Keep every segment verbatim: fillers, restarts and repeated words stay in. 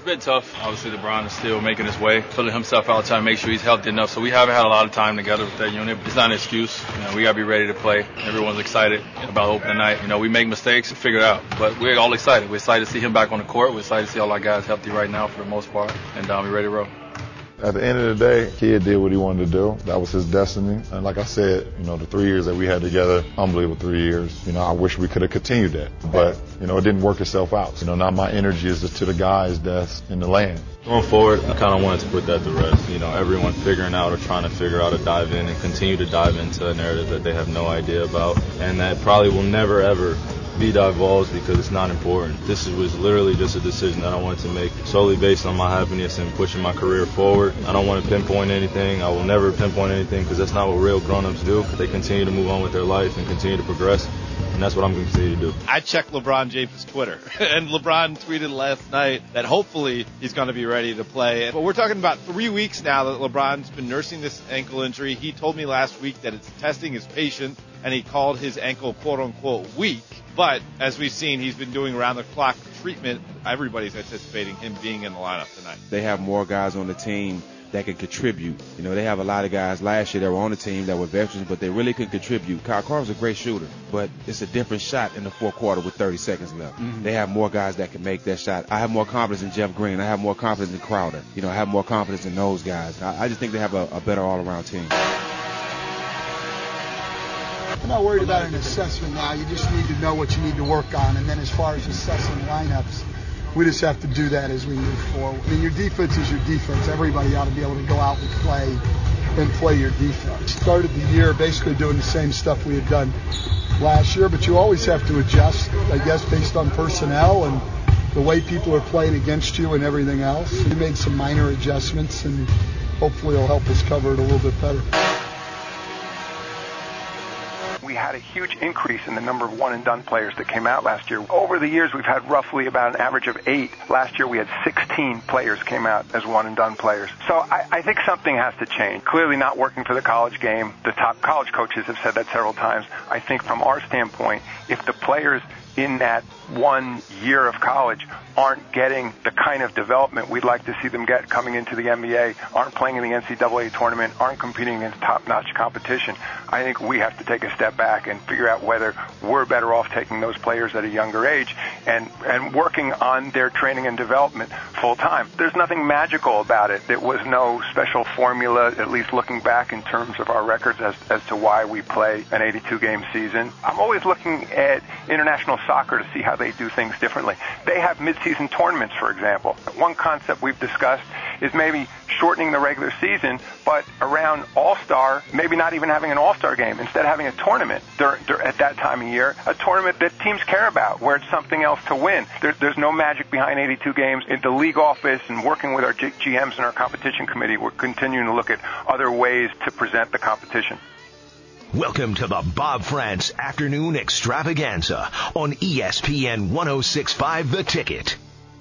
been tough. Obviously, LeBron is still making his way, filling himself out, trying to make sure he's healthy enough. So we haven't had a lot of time together with that unit. It's not an excuse. You know, we got to be ready to play. Everyone's excited about opening night. You know, we make mistakes and figure it out. But we're all excited. We're excited to see him back on the court. We're excited to see all our guys healthy right now for the most part. And um, we're ready to roll. At the end of the day, kid did what he wanted to do. That was his destiny. And like I said, you know, the three years that we had together, unbelievable three years. You know, I wish we could have continued that. But, you know, it didn't work itself out. You know, now my energy is to the guys that's in the land. Going forward, I kind of wanted to put that to rest. You know, everyone figuring out or trying to figure out to dive in and continue to dive into a narrative that they have no idea about and that probably will never, ever be divulged because it's not important. This was literally just a decision that I wanted to make solely based on my happiness and pushing my career forward. I don't want to pinpoint anything. I will never pinpoint anything because that's not what real grown-ups do. They continue to move on with their life and continue to progress, and that's what I'm going to continue to do. I checked LeBron James' Twitter, and LeBron tweeted last night that hopefully he's going to be ready to play. But we're talking about three weeks now that LeBron's been nursing this ankle injury. He told me last week that it's testing his patient, and he called his ankle quote-unquote weak. But as we've seen, he's been doing round-the-clock treatment. Everybody's anticipating him being in the lineup tonight. They have more guys on the team that can contribute. You know, they have a lot of guys last year that were on the team that were veterans, but they really could contribute. Kyle Korver's a great shooter, but it's a different shot in the fourth quarter with thirty seconds left. Mm-hmm. They have more guys that can make that shot. I have more confidence in Jeff Green. I have more confidence in Crowder. You know, I have more confidence in those guys. I, I just think they have a, a better all-around team. I'm not worried about an assessment now. You just need to know what you need to work on. And then as far as assessing lineups, we just have to do that as we move forward. I mean, your defense is your defense. Everybody ought to be able to go out and play and play your defense. Started the year basically doing the same stuff we had done last year, but you always have to adjust, I guess, based on personnel and the way people are playing against you and everything else. We made some minor adjustments, and hopefully it'll help us cover it a little bit better. We had a huge increase in the number of one-and-done players that came out last year. Over the years, we've had roughly about an average of eight. Last year, we had sixteen players came out as one-and-done players. So I, I think something has to change. Clearly not working for the college game. The top college coaches have said that several times. I think from our standpoint, if the players in that one year of college aren't getting the kind of development we'd like to see them get coming into the N B A, aren't playing in the N C double A tournament, aren't competing against top-notch competition, I think we have to take a step back and figure out whether we're better off taking those players at a younger age and, and working on their training and development full-time. There's nothing magical about it. There was no special formula, at least looking back in terms of our records as, as to why we play an eighty-two game season. I'm always looking at international soccer to see how they do things differently. They have mid-season tournaments, for example. One concept we've discussed is maybe shortening the regular season, but around All-Star, maybe not even having an All-Star game. Instead of having a tournament dur- dur- at that time of year, a tournament that teams care about, where it's something else to win. There- there's no magic behind eighty-two games. In the league office and working with our G- GMs and our competition committee, we're continuing to look at other ways to present the competition. Welcome to the Bob France Afternoon Extravaganza on E S P N one oh six point five The Ticket.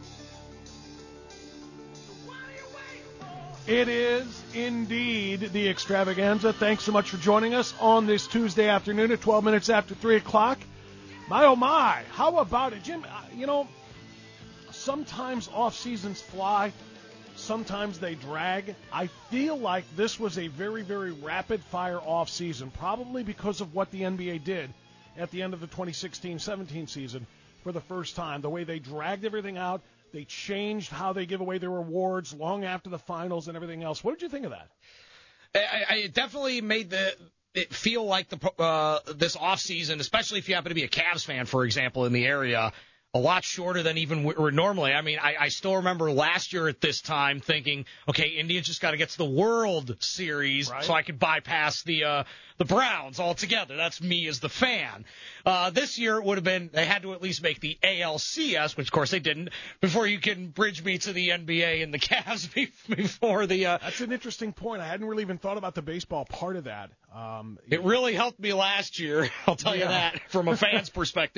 It is indeed the Extravaganza. Thanks so much for joining us on this Tuesday afternoon at twelve minutes after three o'clock. My, oh, my. How about it, Jim? You know, sometimes off seasons fly. Sometimes they drag. I feel like this was a very, very rapid-fire off-season, probably because of what the N B A did at the end of the twenty sixteen seventeen season for the first time. The way they dragged everything out, they changed how they give away their awards long after the finals and everything else. What did you think of that? I, I it definitely made the it feel like the uh, this off-season, especially if you happen to be a Cavs fan, for example, in the area, a lot shorter than even we're normally. I mean, I, I still remember last year at this time thinking, okay, Indians just got to get to the World Series right, so I could bypass the uh, the Browns altogether. That's me as the fan. Uh, this year it would have been they had to at least make the A L C S, which of course they didn't, before you can bridge me to the N B A and the Cavs before the. Uh, That's an interesting point. I hadn't really even thought about the baseball part of that. Um, it really helped me last year. I'll tell yeah. you that from a fan's perspective.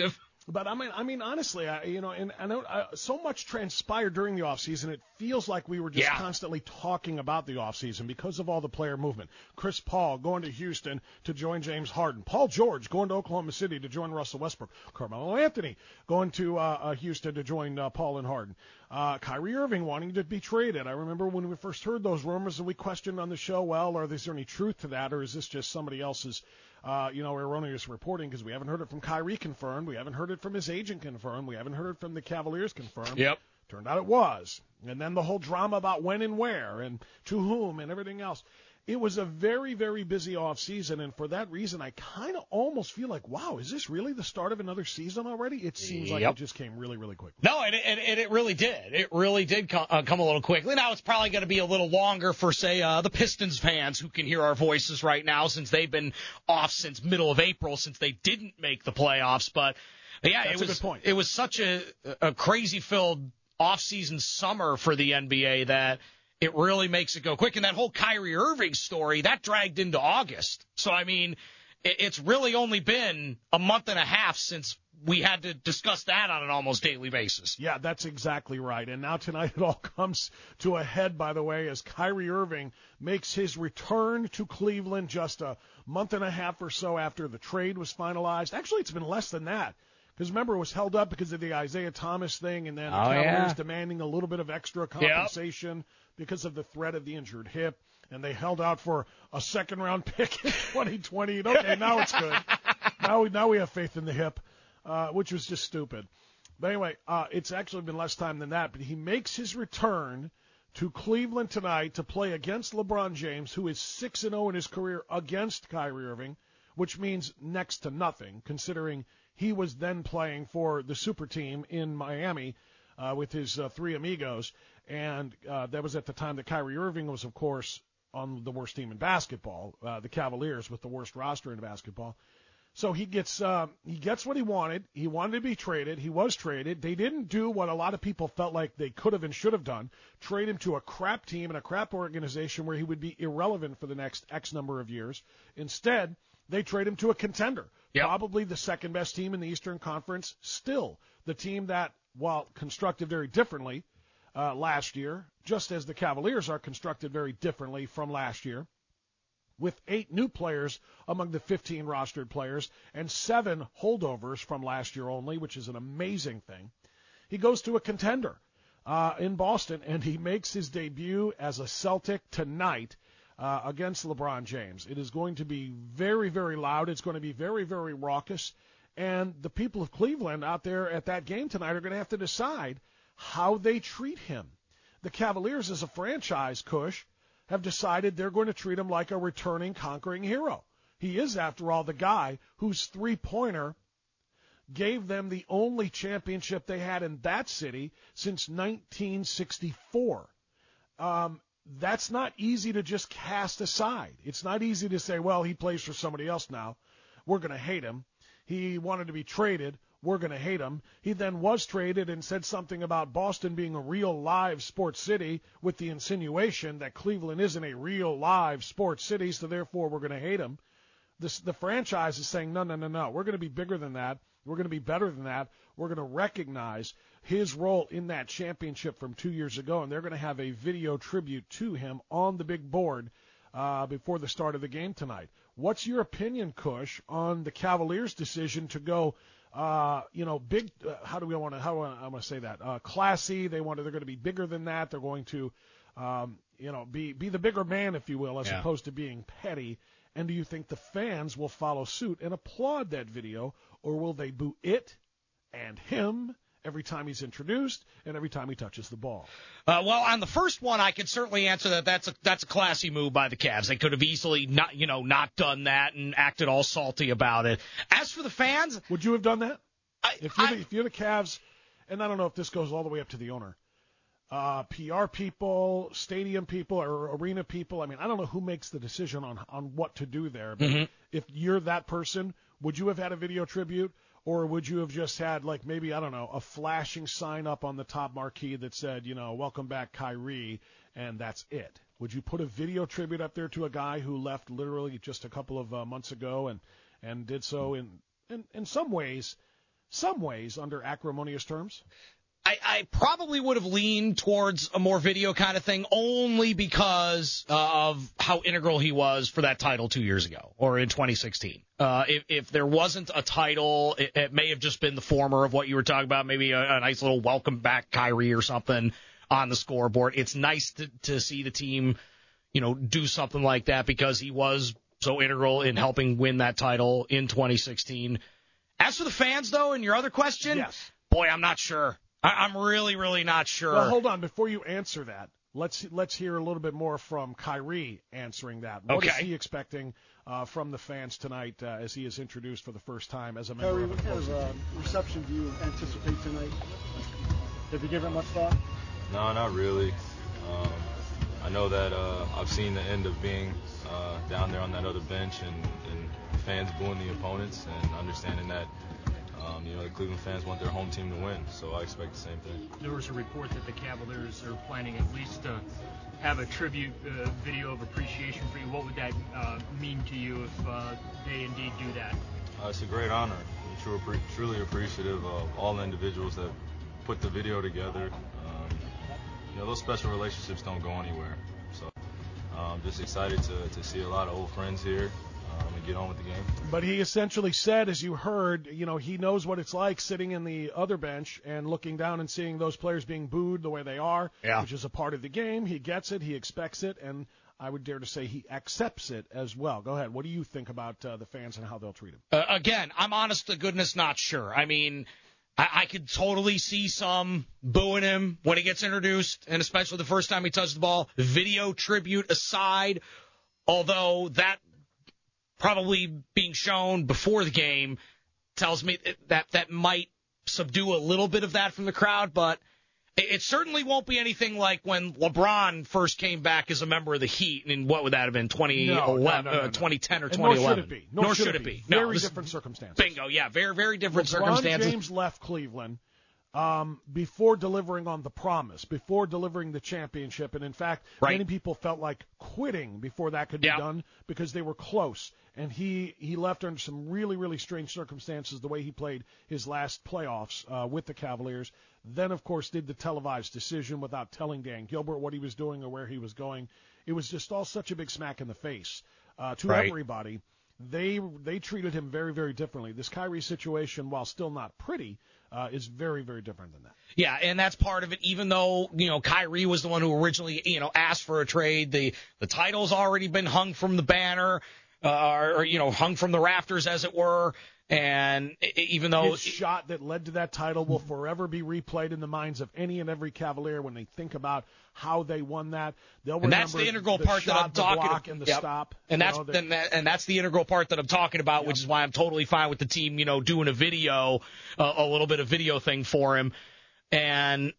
But I mean, I mean, honestly, I, you know, and I know uh, so much transpired during the offseason. It feels like we were just yeah. constantly talking about the offseason because of all the player movement. Chris Paul going to Houston to join James Harden. Paul George going to Oklahoma City to join Russell Westbrook. Carmelo Anthony going to uh, uh, Houston to join uh, Paul and Harden. Uh, Kyrie Irving wanting to be traded. I remember when we first heard those rumors and we questioned on the show, well, are, is there any truth to that, or is this just somebody else's Uh, you know, erroneous reporting, because we haven't heard it from Kyrie confirmed. We haven't heard it from his agent confirmed. We haven't heard it from the Cavaliers confirmed. Yep. Turned out it was. And then the whole drama about when and where and to whom and everything else. It was a very, very busy off season, and for that reason, I kind of almost feel like, wow, is this really the start of another season already? It seems like yep. it just came really, really quickly. No, and it, and it really did. It really did come, uh, come a little quickly. Now it's probably going to be a little longer for, say, uh, the Pistons fans who can hear our voices right now, since they've been off since middle of April, since they didn't make the playoffs. But yeah, That's it was a good point. It was such a, a crazy-filled off-season summer for the N B A that it really makes it go quick. And that whole Kyrie Irving story, that dragged into August. So, I mean, it's really only been a month and a half since we had to discuss that on an almost daily basis. Yeah, that's exactly right. And now tonight it all comes to a head, by the way, as Kyrie Irving makes his return to Cleveland just a month and a half or so after the trade was finalized. Actually, it's been less than that. Because remember, it was held up because of the Isaiah Thomas thing, and then the oh, Cavaliers yeah. demanding a little bit of extra compensation yep. because of the threat of the injured hip. And they held out for a second-round pick in twenty twenty. And okay, now it's good. now, we, now we have faith in the hip, uh, which was just stupid. But anyway, uh, it's actually been less time than that. But he makes his return to Cleveland tonight to play against LeBron James, who is six and oh in his career against Kyrie Irving, which means next to nothing, considering he was then playing for the super team in Miami uh, with his uh, three amigos, and uh, that was at the time that Kyrie Irving was, of course, on the worst team in basketball, uh, the Cavaliers, with the worst roster in basketball. So he gets uh, he gets what he wanted. He wanted to be traded. He was traded. They didn't do what a lot of people felt like they could have and should have done, trade him to a crap team and a crap organization where he would be irrelevant for the next X number of years. Instead, they trade him to a contender, yep. probably the second best team in the Eastern Conference, still the team that, while constructed very differently uh, last year, just as the Cavaliers are constructed very differently from last year, with eight new players among the fifteen rostered players and seven holdovers from last year only, which is an amazing thing. He goes to a contender uh, in Boston, and he makes his debut as a Celtic tonight Uh, against LeBron James. It is going to be very, very loud. It's going to be very, very raucous. And the people of Cleveland out there at that game tonight are going to have to decide how they treat him. The Cavaliers, as a franchise, Kush, have decided they're going to treat him like a returning, conquering hero. He is, after all, the guy whose three-pointer gave them the only championship they had in that city since nineteen sixty-four. Um, That's not easy to just cast aside. It's not easy to say, well, he plays for somebody else now. We're going to hate him. He wanted to be traded. We're going to hate him. He then was traded and said something about Boston being a real live sports city with the insinuation that Cleveland isn't a real live sports city, so therefore we're going to hate him. This, the franchise is saying, no, no, no, no. We're going to be bigger than that. We're going to be better than that. We're going to recognize his role in that championship from two years ago, and they're going to have a video tribute to him on the big board uh, before the start of the game tonight. What's your opinion, Kush, on the Cavaliers' decision to go, uh, you know, big? Uh, how do we want to? How do I want to say that? Uh, classy. They want. They're going to be bigger than that. They're going to, um, you know, be be the bigger man, if you will, as yeah. opposed to being petty. And do you think the fans will follow suit and applaud that video, or will they boo it and him every time he's introduced and every time he touches the ball? Uh, well, on the first one, I can certainly answer that. That's a that's a classy move by the Cavs. They could have easily not, you know, not done that and acted all salty about it. As for the fans, would you have done that? I, if you're I, the, if you're the Cavs, and I don't know if this goes all the way up to the owner. Uh, P R people, stadium people, or arena people. I mean, I don't know who makes the decision on on what to do there. But mm-hmm. if you're that person, would you have had a video tribute, or would you have just had, like, maybe, I don't know, a flashing sign up on the top marquee that said, you know, welcome back, Kyrie, and that's it? Would you put a video tribute up there to a guy who left literally just a couple of uh, months ago and and did so in, in in some ways some ways under acrimonious terms? I, I probably would have leaned towards a more video kind of thing only because uh, of how integral he was for that title two years ago or in twenty sixteen. Uh, if, if there wasn't a title, it, it may have just been the former of what you were talking about, maybe a, a nice little welcome back Kyrie or something on the scoreboard. It's nice to, to see the team, you know, do something like that because he was so integral in helping win that title in twenty sixteen. As for the fans, though, and your other question, yes. Boy, I'm not sure. I'm really, really not sure. Well, hold on. Before you answer that, let's let's hear a little bit more from Kyrie answering that. What okay. is he expecting uh, from the fans tonight uh, as he is introduced for the first time as a member Kyrie, of what kind of uh, reception do you anticipate tonight? Have you given it much thought? No, not really. Um, I know that uh, I've seen the end of being uh, down there on that other bench and, and fans booing the opponents and understanding that Um, you know, the Cleveland fans want their home team to win, so I expect the same thing. There was a report that the Cavaliers are planning at least to have a tribute uh, video of appreciation for you. What would that uh, mean to you if uh, they indeed do that? Uh, it's a great honor. I'm true, truly appreciative of all the individuals that put the video together. Um, you know, those special relationships don't go anywhere. So I'm um, just excited to, to see a lot of old friends here. Um, and get on with the game. But he essentially said, as you heard, you know, he knows what it's like sitting in the other bench and looking down and seeing those players being booed the way they are, yeah. which is a part of the game. He gets it. He expects it. And I would dare to say he accepts it as well. Go ahead. What do you think about uh, the fans and how they'll treat him? Uh, again, I'm honest to goodness not sure. I mean, I, I could totally see some booing him when he gets introduced, and especially the first time he touched the ball. Video tribute aside, although that probably being shown before the game tells me that that might subdue a little bit of that from the crowd, but it, it certainly won't be anything like when LeBron first came back as a member of the Heat, and what would that have been, twenty eleven, no, no, no, no, uh, twenty ten or and twenty eleven? Nor should it be. Nor, nor should, should it it be. be. Very no, this, different circumstances. Bingo, yeah, very, very different LeBron circumstances. James left Cleveland Um, before delivering on the promise, before delivering the championship. And, in fact, right. many people felt like quitting before that could be yeah. done because they were close. And he, he left under some really, really strange circumstances the way he played his last playoffs uh, with the Cavaliers. Then, of course, did the televised decision without telling Dan Gilbert what he was doing or where he was going. It was just all such a big smack in the face uh, to right. everybody. They they treated him very, very differently. This Kyrie situation, while still not pretty, uh, is very, very different than that. Yeah, and that's part of it. Even though, you know, Kyrie was the one who originally, you know, asked for a trade, the the title's already been hung from the banner, uh, or, or you know, hung from the rafters, as it were. And even though his shot that led to that title will forever be replayed in the minds of any and every Cavalier when they think about how they won that. They'll and remember that's the integral the part shot, that I'm talking the block, about. and the yep. stop. And that's know, that, and, that, and that's the integral part that I'm talking about, yep. which is why I'm totally fine with the team, you know, doing a video, uh, a little bit of video thing for him. And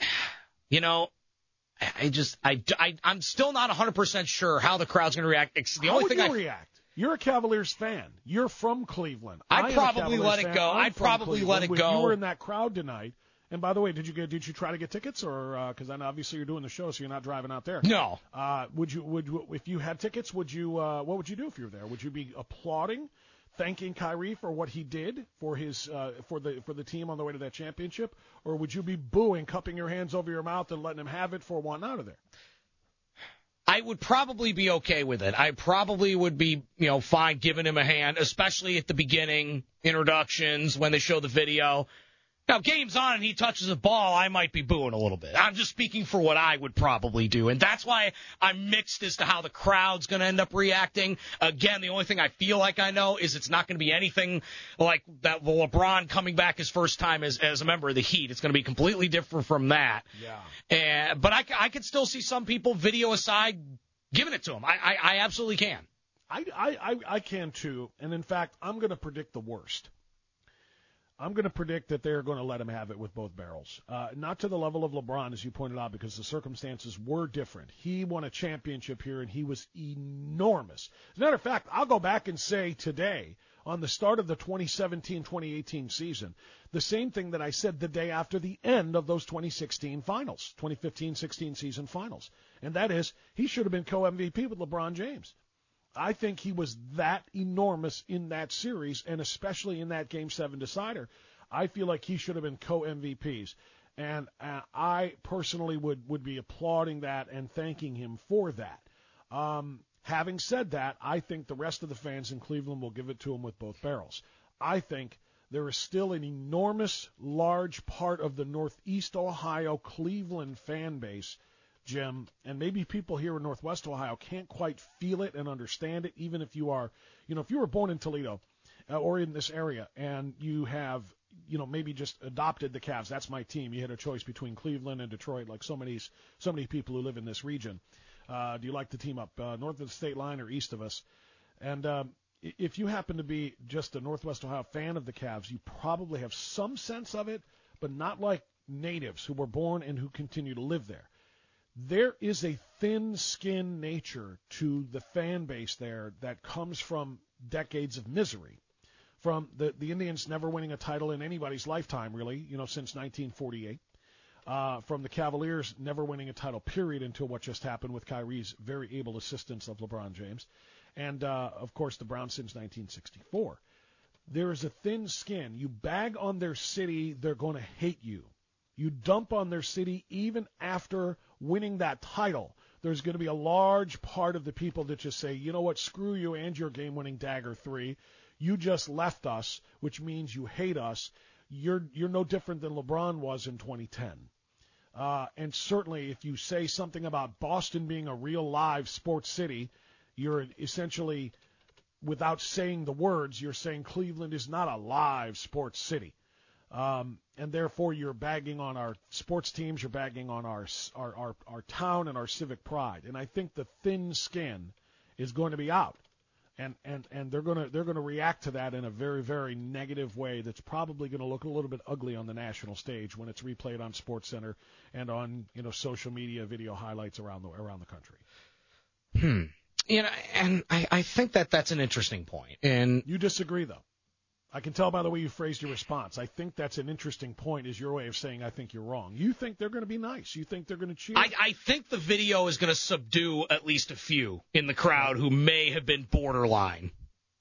you know, I just I, I I'm still not one hundred percent sure how the crowd's going to react. The how only would thing you I react? You're a Cavaliers fan. You're from Cleveland. I'd probably let it fan. go. I'm I'd probably Cleveland. let it when go. You were in that crowd tonight. And by the way, did you get? Did you try to get tickets, or because uh, I know obviously you're doing the show, so you're not driving out there? No. Uh, would you? Would you, if you had tickets? Would you? Uh, what would you do if you were there? Would you be applauding, thanking Kyrie for what he did for his uh, for the for the team on the way to that championship, or would you be booing, cupping your hands over your mouth, and letting him have it for one out of there? I would probably be okay with it. I probably would be, you know, fine giving him a hand, especially at the beginning, introductions, when they show the video. Now, game's on and he touches the ball, I might be booing a little bit. I'm just speaking for what I would probably do, and that's why I'm mixed as to how the crowd's going to end up reacting. Again, the only thing I feel like I know is it's not going to be anything like that LeBron coming back his first time as, as a member of the Heat. It's going to be completely different from that. Yeah. And, but I, I could still see some people, video aside, giving it to him. I, I, I absolutely can. I, I, I can, too, and in fact, I'm going to predict the worst. I'm going to predict that they're going to let him have it with both barrels. Uh, not to the level of LeBron, as you pointed out, because the circumstances were different. He won a championship here, and he was enormous. As a matter of fact, I'll go back and say today, on the start of the twenty seventeen twenty eighteen season, the same thing that I said the day after the end of those twenty sixteen finals, twenty fifteen sixteen season finals. And that is, he should have been co-M V P with LeBron James. I think he was that enormous in that series, and especially in that Game seven decider. I feel like he should have been co-M V Ps. And uh, I personally would, would be applauding that and thanking him for that. Um, having said that, I think the rest of the fans in Cleveland will give it to him with both barrels. I think there is still an enormous, large part of the Northeast Ohio Cleveland fan base, Jim, and maybe people here in Northwest Ohio can't quite feel it and understand it, even if you are, you know, if you were born in Toledo uh, or in this area and you have, you know, maybe just adopted the Cavs. That's my team. You had a choice between Cleveland and Detroit, like so many, so many people who live in this region. Uh, do you like the team up uh, north of the state line or east of us? And um, if you happen to be just a Northwest Ohio fan of the Cavs, you probably have some sense of it, but not like natives who were born and who continue to live there. There is a thin-skinned nature to the fan base there that comes from decades of misery. From the, the Indians never winning a title in anybody's lifetime, really, you know, since nineteen forty-eight. Uh, from the Cavaliers never winning a title, period, until what just happened with Kyrie's very able assistance of LeBron James. And, uh, of course, the Browns since nineteen sixty-four. There is a thin skin. You bag on their city, they're going to hate you. You dump on their city even after winning that title. There's going to be a large part of the people that just say, you know what, screw you and your game-winning dagger three. You just left us, which means you hate us. You're you're no different than LeBron was in twenty ten. Uh, and certainly if you say something about Boston being a real live sports city, you're essentially, without saying the words, you're saying Cleveland is not a live sports city. Um, and therefore you're bagging on our sports teams, you're bagging on our, our, our, our town and our civic pride. And I think the thin skin is going to be out. And, and, and they're going to they're going to react to that in a very, very negative way that's probably going to look a little bit ugly on the national stage when it's replayed on SportsCenter and on, you know, social media video highlights around the around the country. Hmm. You know, and I, I think that that's an interesting point. And you disagree, though. I can tell by the way you phrased your response. I think that's an interesting point, is your way of saying I think you're wrong. You think they're going to be nice. You think they're going to cheer. I, I think the video is going to subdue at least a few in the crowd who may have been borderline.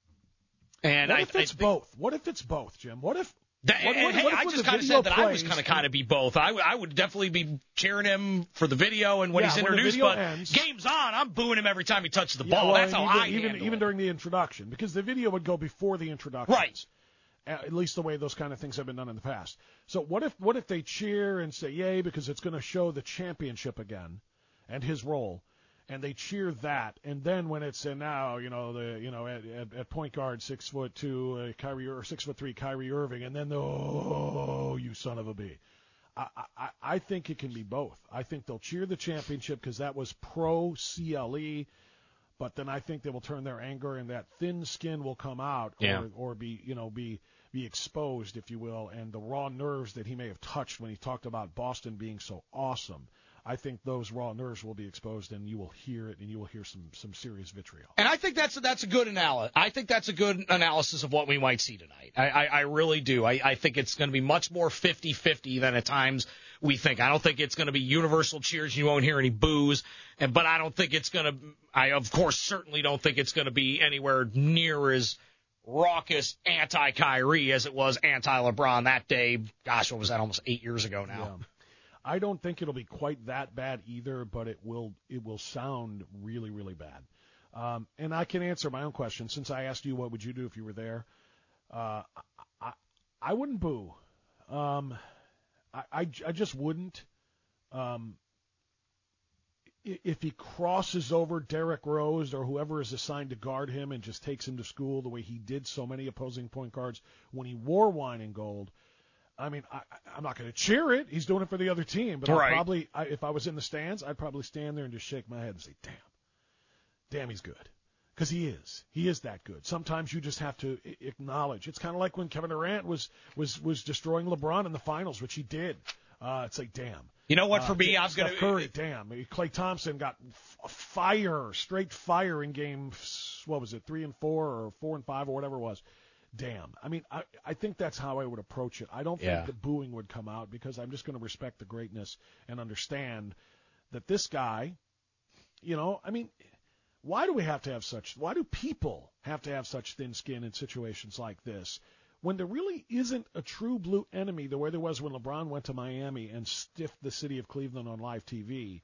And what I, if it's I think, both? What if it's both, Jim? What if... That, what, and, what, hey, what if I when just the kind of video said that I was plays going to kind of be both. I, I would definitely be cheering him for the video and when Yeah, he's when the introduced, video but ends- game's on, I'm booing him every time he touches the Yeah, ball. well, That's how even, I even, handle even it. during the introduction, because the video would go before the introduction. Right. At least the way those kind of things have been done in the past. So what if what if they cheer and say yay because it's going to show the championship again and his role, and they cheer that, and then when it's uh, now you know the you know at, at, at point guard six foot two uh, Kyrie or six foot three Kyrie Irving, and then the oh you son of a b. I, I, I think it can be both. I think they'll cheer the championship because that was pro C L E. But then I think they will turn their anger and that thin skin will come out, or, Yeah. or be, you know, be be exposed, if you will, and the raw nerves that he may have touched when he talked about Boston being so awesome. I think those raw nerves will be exposed, and you will hear it, and you will hear some some serious vitriol. And I think that's that's a good analysis. I think that's a good analysis of what we might see tonight. I, I, I really do. I, I think it's going to be much more fifty-fifty than at times we think. I don't think it's going to be universal cheers. You won't hear any boos. And but I don't think it's going to. I of course certainly don't think it's going to be anywhere near as raucous anti-Kyrie as it was anti-LeBron that day. Gosh, what was that? Almost eight years ago now. Yeah. I don't think it'll be quite that bad either, but it will it will sound really, really bad. Um, and I can answer my own question. Since I asked you what would you do if you were there, uh, I, I wouldn't boo. Um, I, I, I just wouldn't. Um, if he crosses over Derrick Rose or whoever is assigned to guard him and just takes him to school the way he did so many opposing point guards when he wore wine and gold, I mean, I, I'm not going to cheer it. He's doing it for the other team. But Right. I'd probably, I, if I was in the stands, I'd probably stand there and just shake my head and say, damn, damn, he's good. Because he is. He is that good. Sometimes you just have to I- acknowledge. It's kind of like when Kevin Durant was, was, was destroying LeBron in the finals, which he did. Uh, it's like, damn. You know what? For Uh, me, I'm Steph going to. Curry, damn. Klay Thompson got f- fire, straight fire in game, what was it, three and four or four and five or whatever it was. Damn. I mean, I, I think that's how I would approach it. I don't Yeah. think the booing would come out because I'm just going to respect the greatness and understand that this guy, you know, I mean, why do we have to have such, why do people have to have such thin skin in situations like this when there really isn't a true blue enemy the way there was when LeBron went to Miami and stiffed the city of Cleveland on live T V,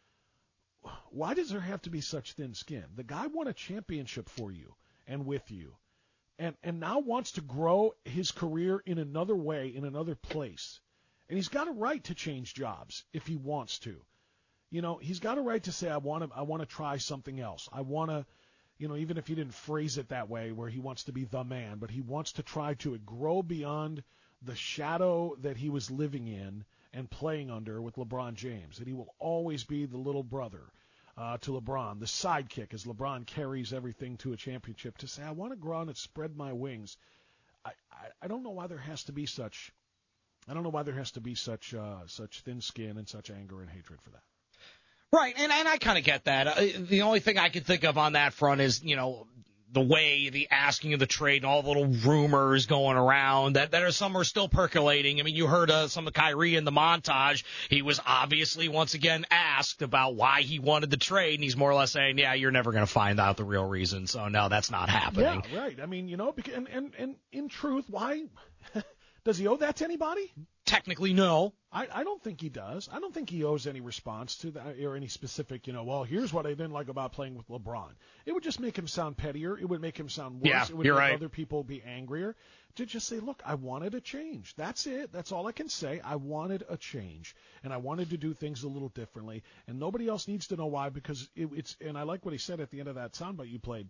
why does there have to be such thin skin? The guy won a championship for you and with you, and, and now wants to grow his career in another way, in another place. And he's got a right to change jobs if he wants to. You know, he's got a right to say, I want to, I want to try something else. I want to, you know, even if he didn't phrase it that way where he wants to be the man, but he wants to try to grow beyond the shadow that he was living in and playing under with LeBron James, that he will always be the little brother uh, to LeBron, the sidekick as LeBron carries everything to a championship, to say, I want to grow out and spread my wings. I, I, I don't know why there has to be such, I don't know why there has to be such, uh, such thin skin and such anger and hatred for that. Right, and, and I kind of get that. Uh, the only thing I could think of on that front is, you know, the way the asking of the trade and all the little rumors going around that, that are some are still percolating. I mean, you heard uh, some of Kyrie in the montage. He was obviously once again asked about why he wanted the trade, and he's more or less saying, yeah, you're never going to find out the real reason, so no, that's not happening. Yeah, right. I mean, you know, because, and, and, and in truth, why does he owe that to anybody? Technically, no. I, I don't think he does. I don't think he owes any response to that or any specific, you know, well, here's what I didn't like about playing with LeBron. It would just make him sound pettier. It would make him sound worse. Yeah, it would you're make right. other people be angrier. To just say, look, I wanted a change. That's it. That's all I can say. I wanted a change, and I wanted to do things a little differently, and nobody else needs to know why, because it, it's, and I like what he said at the end of that soundbite you played.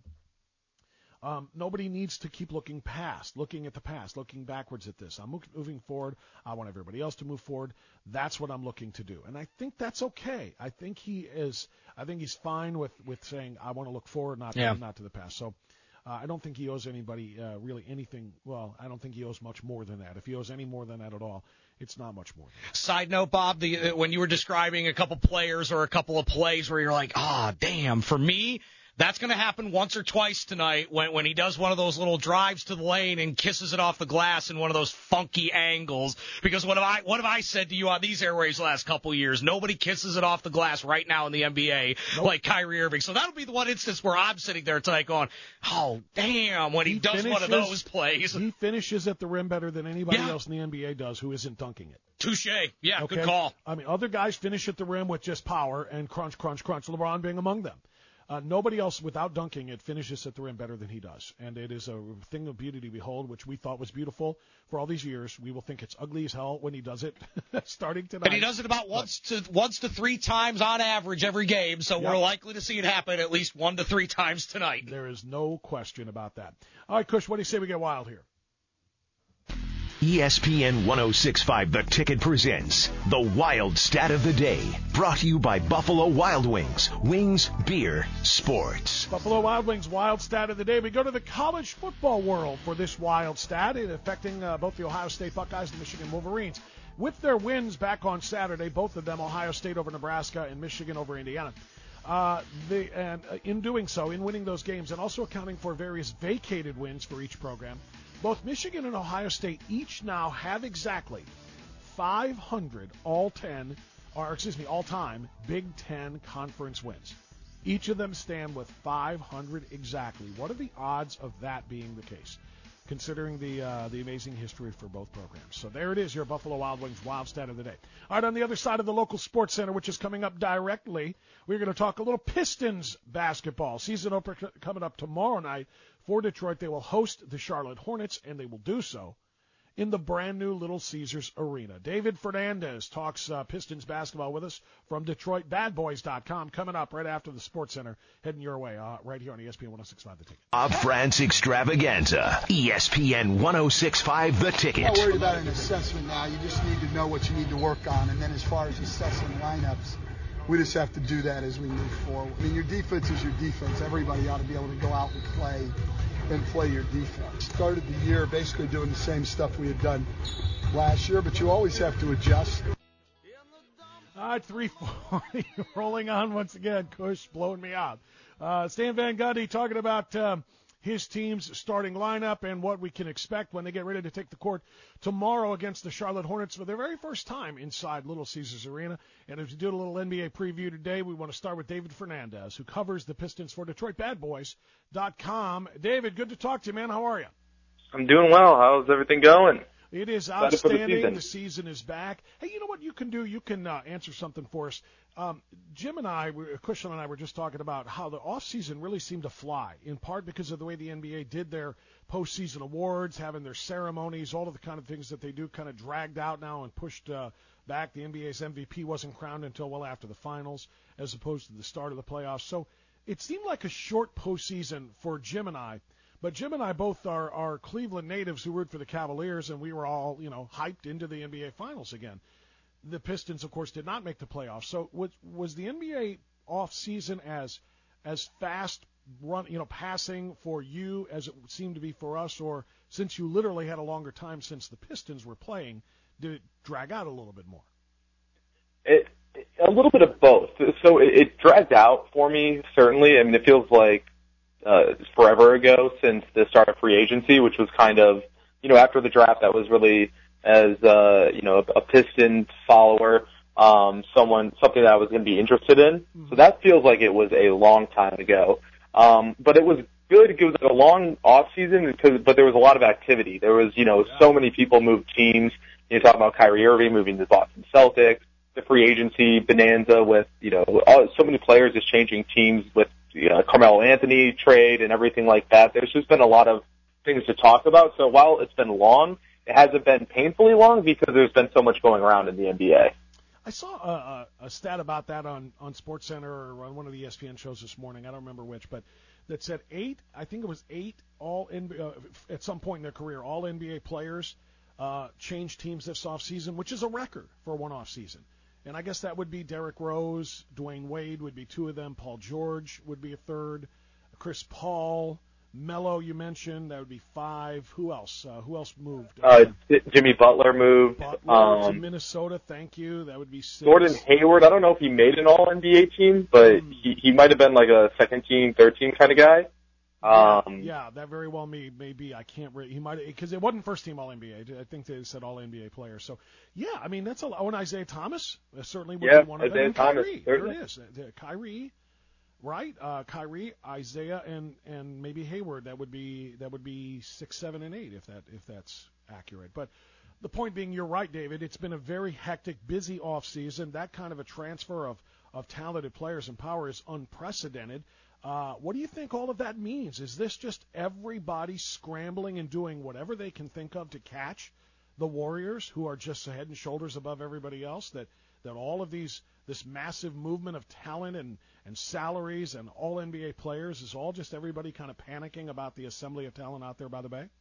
Um, nobody needs to keep looking past, looking at the past, looking backwards at this. I'm moving forward. I want everybody else to move forward. That's what I'm looking to do. And I think that's okay. I think he is, I think he's fine with, with saying, I want to look forward, not, yeah. to, not to the past. So uh, I don't think he owes anybody uh, really anything. Well, I don't think he owes much more than that. If he owes any more than that at all, it's not much more. Side note, Bob, the, when you were describing a couple players or a couple of plays where you're like, ah, oh, damn, for me, that's going to happen once or twice tonight when, when he does one of those little drives to the lane and kisses it off the glass in one of those funky angles. Because what have I what have I said to you on these airwaves the last couple of years? Nobody kisses it off the glass right now in the N B A nope. like Kyrie Irving. So that'll be the one instance where I'm sitting there tonight going, oh, damn, when he, he does finishes, one of those plays. He finishes at the rim better than anybody yeah. else in the N B A does who isn't dunking it. Touche. Yeah, okay? Good call. I mean, other guys finish at the rim with just power and crunch, crunch, crunch, LeBron being among them. Uh, nobody else, without dunking it, finishes at the rim better than he does. And it is a thing of beauty to behold, which we thought was beautiful for all these years. We will think it's ugly as hell when he does it starting tonight. And he does it about once to once to three times on average every game, so yep. we're likely to see it happen at least one to three times tonight. There is no question about that. All right, Kush, what do you say we get wild here? E S P N one oh six point five The Ticket presents the Wild Stat of the Day, brought to you by Buffalo Wild Wings. Wings, beer, sports. Buffalo Wild Wings Wild Stat of the Day. We go to the college football world for this wild stat, it affecting uh, both the Ohio State Buckeyes and the Michigan Wolverines. With their wins back on Saturday, both of them, Ohio State over Nebraska and Michigan over Indiana. Uh, the, and uh, in doing so, in winning those games, and also accounting for various vacated wins for each program, both Michigan and Ohio State each now have exactly five hundred all ten, or excuse me, all-time Big Ten conference wins. Each of them stand with five hundred exactly. What are the odds of that being the case, considering the uh, the amazing history for both programs? So there it is, your Buffalo Wild Wings Wild Stat of the Day. All right, on the other side of the local sports center, which is coming up directly, we're going to talk a little Pistons basketball. Season opener coming up tomorrow night for Detroit. They will host the Charlotte Hornets, and they will do so in the brand new Little Caesars Arena. David Fernandez talks uh, Pistons basketball with us from Detroit Bad Boys dot com, coming up right after the Sports Center, heading your way uh, right here on E S P N one oh six point five The Ticket. Bob France Extravaganza, E S P N one oh six point five The Ticket. I'm not worried about an assessment now. You just need to know what you need to work on, and then as far as assessing lineups, we just have to do that as we move forward. I mean, your defense is your defense. Everybody ought to be able to go out and play and play your defense. Started the year basically doing the same stuff we had done last year, but you always have to adjust. All right, three forty, rolling on once again. Kush blowing me out. Uh, Stan Van Gundy talking about um, his team's starting lineup and what we can expect when they get ready to take the court tomorrow against the Charlotte Hornets for their very first time inside Little Caesars Arena. And as we do a little N B A preview today, we want to start with David Fernandez, who covers the Pistons for Detroit Bad Boys dot com. David, good to talk to you, man. How are you? I'm doing well. How's everything going? It is Excited for the outstanding. season. The season is back. Hey, you know what you can do? You can uh, answer something for us. Um, Jim and I, we- Cushman and I were just talking about how the off season really seemed to fly, in part because of the way the N B A did their postseason awards, having their ceremonies, all of the kind of things that they do kind of dragged out now and pushed uh, back. The N B A's M V P wasn't crowned until well after the finals, as opposed to the start of the playoffs. So it seemed like a short postseason for Jim and I. But Jim and I both are, are Cleveland natives who root for the Cavaliers, and we were all, you know, hyped into the N B A Finals again. The Pistons, of course, did not make the playoffs. So was, was the N B A off season as as fast run, you know, passing for you as it seemed to be for us, or since you literally had a longer time since the Pistons were playing, did it drag out a little bit more? It, a little bit of both. So it, it dragged out for me, certainly. I mean, it feels like uh, forever ago since the start of free agency, which was kind of, you know, after the draft, that was really, as, uh, you know, a, a Pistons follower, um, someone, something that I was going to be interested in. Mm-hmm. So that feels like it was a long time ago. Um, but it was good. It was a long off season because, but there was a lot of activity. There was, you know, so many people moved teams. You talk about Kyrie Irving moving to the Boston Celtics, the free agency bonanza with, you know, all, so many players just changing teams with, you know, Carmelo Anthony trade and everything like that. There's just been a lot of things to talk about. So while it's been long, it hasn't been painfully long because there's been so much going around in the N B A. I saw a, a, a stat about that on, on SportsCenter or on one of the E S P N shows this morning. I don't remember which, but that said eight, I think it was eight all N B A, uh, at some point in their career, all N B A players uh, changed teams this offseason, which is a record for one offseason. And I guess that would be Derrick Rose, Dwayne Wade would be two of them, Paul George would be a third, Chris Paul, Melo you mentioned, that would be five. Who else? Uh, who else moved? Uh, Jimmy Butler moved. Butler um, to Minnesota, thank you. That would be six. Gordon Hayward, I don't know if he made an all N B A team, but mm. he, he might have been like a second team, third team kind of guy. Um, yeah, yeah, that very well may, may be. I can't re- he might because it wasn't first team all N B A. I think they said all N B A players. So yeah, I mean that's a lot. Oh, and Isaiah Thomas uh, certainly would yeah, be one of Isaiah them. Thomas, Kyrie, certainly. there it is. Uh, Kyrie, right? Uh, Kyrie, Isaiah, and and maybe Hayward. That would be that would be six, seven, and eight if that if that's accurate. But the point being, you're right, David. It's been a very hectic, busy off season. That kind of a transfer of of talented players and power is unprecedented. Uh, what do you think all of that means? Is this just everybody scrambling and doing whatever they can think of to catch the Warriors, who are just head and shoulders above everybody else? That that all of these this massive movement of talent and, and salaries and all N B A players is all just everybody kind of panicking about the assembly of talent out there by the Bay?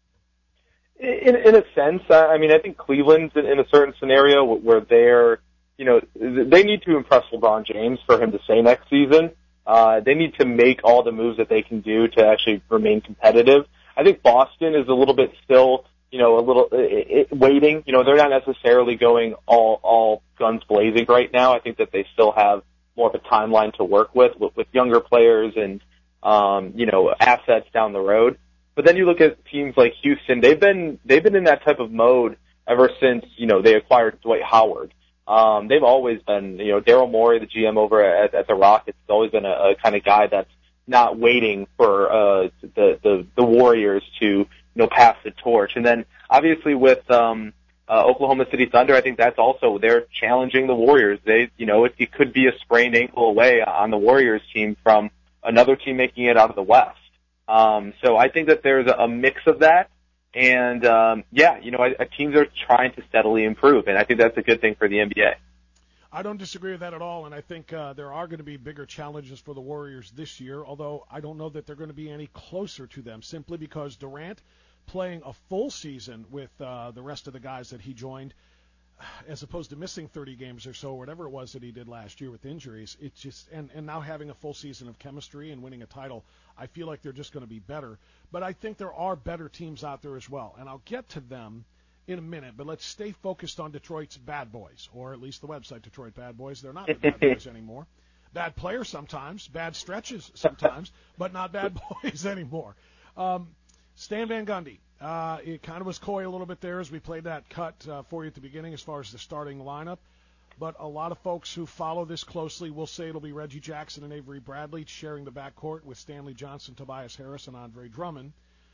In, in a sense, I mean, I think Cleveland's in, in a certain scenario where they're, you know, they need to impress LeBron James for him to stay next season. Uh, they need to make all the moves that they can do to actually remain competitive. I think Boston is a little bit still, you know, a little it, it, waiting. You know, they're not necessarily going all all guns blazing right now. I think that they still have more of a timeline to work with with, with younger players and, um, you know, assets down the road. But then you look at teams like Houston. They've been they've been in that type of mode ever since, you know, they acquired Dwight Howard. Um, they've always been, you know, Daryl Morey, the G M over at, at the Rockets, has always been a, a kind of guy that's not waiting for uh, the, the the Warriors to, you know, pass the torch. And then obviously with um, uh, Oklahoma City Thunder, I think that's also they're challenging the Warriors. They, you know, it, it could be a sprained ankle away on the Warriors team from another team making it out of the West. Um, so I think that there's a, a mix of that. And, um, yeah, you know, I, I, teams are trying to steadily improve, and I think that's a good thing for the N B A. I don't disagree with that at all, and I think uh, there are going to be bigger challenges for the Warriors this year, although I don't know that they're going to be any closer to them, simply because Durant playing a full season with uh, the rest of the guys that he joined, as opposed to missing thirty games or so, whatever it was that he did last year with injuries, it's just and, and now having a full season of chemistry and winning a title, I feel like they're just going to be better. But I think there are better teams out there as well, and I'll get to them in a minute. But let's stay focused on Detroit's Bad Boys, or at least the website Detroit Bad Boys. They're not the Bad Boys anymore. Bad players sometimes, bad stretches sometimes, but not Bad Boys anymore. Um, Stan Van Gundy. Uh, it kind of was coy a little bit there as we played that cut uh, for you at the beginning as far as the starting lineup. But a lot of folks who follow this closely will say it'll be Reggie Jackson and Avery Bradley sharing the backcourt with Stanley Johnson, Tobias Harris, and Andre Drummond.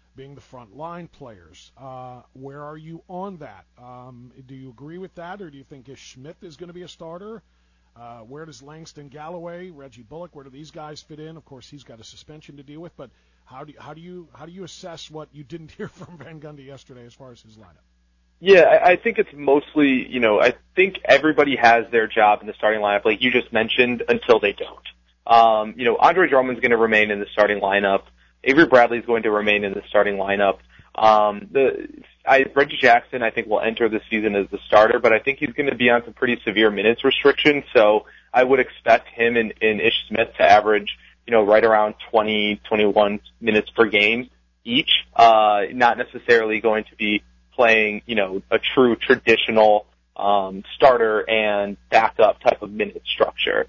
being the front line players. Uh, where are you on that? Um, do you agree with that, or do you think Ish Smith is going to be a starter? Uh, where does Langston Galloway, Reggie Bullock, where do these guys fit in? Of course, he's got a suspension to deal with, but how do you, how do you how do you assess what you didn't hear from Van Gundy yesterday as far as his lineup? Yeah, I, I think it's mostly, you know, I think everybody has their job in the starting lineup, like you just mentioned, until they don't. Um, you know, Andre Drummond's going to remain in the starting lineup. Avery Bradley's going to remain in the starting lineup. Um, the I, Reggie Jackson, I think, will enter the season as the starter, but I think he's going to be on some pretty severe minutes restrictions. So I would expect him and, and Ish Smith to average, you know, right around twenty, twenty-one minutes per game each. Uh, not necessarily going to be playing, you know, a true traditional um, starter and backup type of minute structure.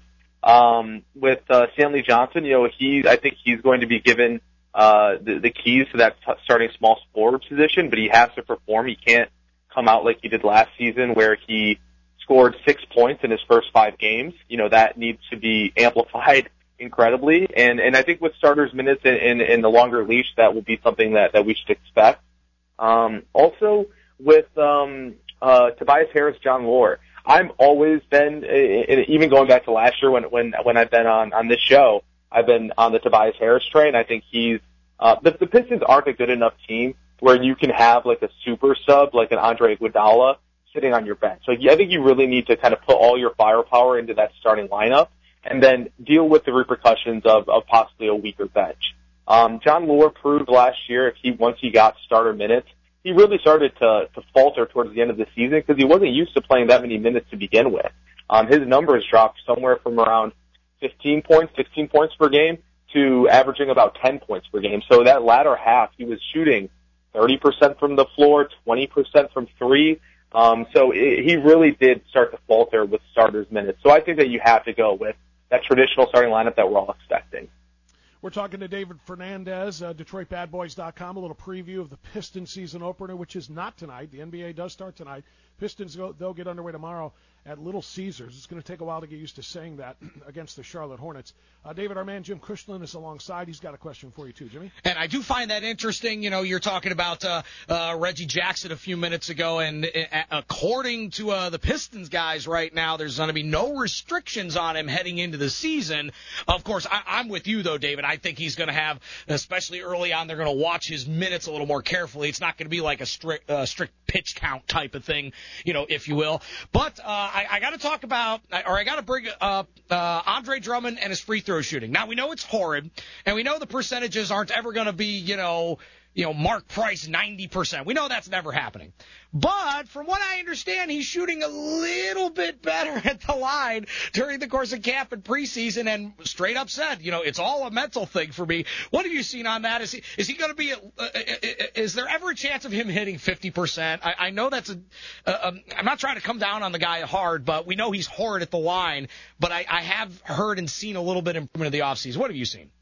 Um, with uh, Stanley Johnson, you know, he I think he's going to be given uh, the, the keys to that t- starting small forward position, but he has to perform. He can't come out like he did last season where he scored six points in his first five games. You know, that needs to be amplified incredibly. And, and I think with starters minutes and, and, and the longer leash, that will be something that, that we should expect. Um, also with, um, uh, Tobias Harris, John Lohr, I'm always been, uh, even going back to last year when, when, when I've been on, on this show, I've been on the Tobias Harris train. I think he's, uh, the, the Pistons aren't a good enough team where you can have like a super sub, like an Andre Iguodala sitting on your bench. So I think you really need to kind of put all your firepower into that starting lineup and then deal with the repercussions of, of possibly a weaker bench. Um, John Lohr proved last year if he, once he got starter minutes, he really started to, to falter towards the end of the season because he wasn't used to playing that many minutes to begin with. Um, his numbers dropped somewhere from around fifteen points, sixteen points per game to averaging about ten points per game. So that latter half, he was shooting thirty percent from the floor, twenty percent from three. Um, so it, he really did start to falter with starters minutes. So I think that you have to go with that traditional starting lineup that we're all expecting. We're talking to David Fernandez, uh, Detroit Bad Boys dot com, a little preview of the Pistons season opener, which is not tonight. The N B A does start tonight. Pistons, go, they'll get underway tomorrow at Little Caesars. It's going to take a while to get used to saying that against the Charlotte Hornets. Uh, David, our man Jim Cushlan is alongside. He's got a question for you too, Jimmy. And I do find that interesting. You know, you're talking about uh, uh, Reggie Jackson a few minutes ago, and uh, according to uh, the Pistons guys right now, there's going to be no restrictions on him heading into the season. Of course, I, I'm with you, though, David. I think he's going to have, especially early on, they're going to watch his minutes a little more carefully. It's not going to be like a strict, uh, strict pitch count type of thing, you know, if you will. But uh, I, I got to talk about, or I got to bring up uh, Andre Drummond and his free throw shooting. Now, we know it's horrid, and we know the percentages aren't ever going to be, you know, you know, Mark Price ninety percent. We know that's never happening. But from what I understand, he's shooting a little bit better at the line during the course of camp and preseason, and straight up said, you know, it's all a mental thing for me. What have you seen on that? Is he, is he going to be, uh, is there ever a chance of him hitting fifty percent? I, I know that's a, uh, um, I'm not trying to come down on the guy hard, but we know he's horrid at the line, but I, I have heard and seen a little bit of improvement in the offseason. What have you seen?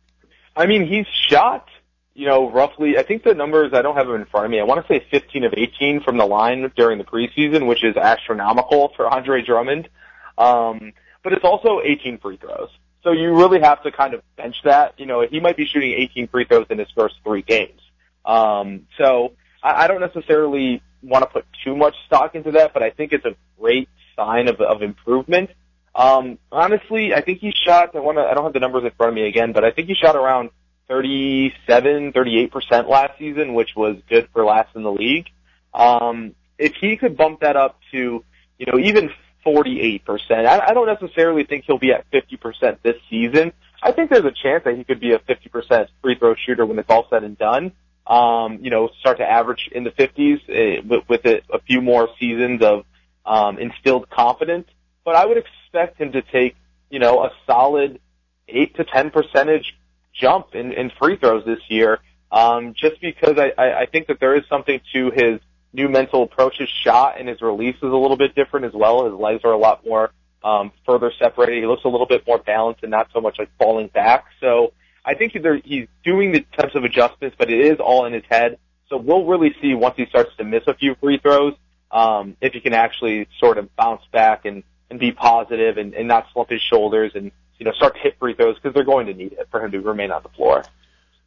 I mean, he's shot, you know, roughly, I think the numbers, I don't have them in front of me. I want to say fifteen of eighteen from the line during the preseason, which is astronomical for Andre Drummond. Um, but it's also eighteen free throws. So you really have to kind of bench that. You know, he might be shooting eighteen free throws in his first three games. Um, so I, I don't necessarily want to put too much stock into that, but I think it's a great sign of, of improvement. Um, honestly, I think he shot, I want to, I don't have the numbers in front of me again, but I think he shot around thirty-seven, thirty-eight percent last season, which was good for last in the league. Um, if he could bump that up to, you know, even forty-eight percent, I, I don't necessarily think he'll be at fifty percent this season. I think there's a chance that he could be a fifty percent free throw shooter when it's all said and done. Um, you know, start to average in the fifties uh, with, with it, a few more seasons of um, instilled confidence. But I would expect him to take, you know, a solid eight to ten percentage jump in, in free throws this year, um, just because I, I, I think that there is something to his new mental approach. His shot and his release is a little bit different as well. His legs are a lot more um, further separated. He looks a little bit more balanced and not so much like falling back. So I think either he's doing the types of adjustments, but it is all in his head. So we'll really see once he starts to miss a few free throws, um, if he can actually sort of bounce back and, and be positive and, and not slump his shoulders and, you know, start to hit free throws because they're going to need it for him to remain on the floor.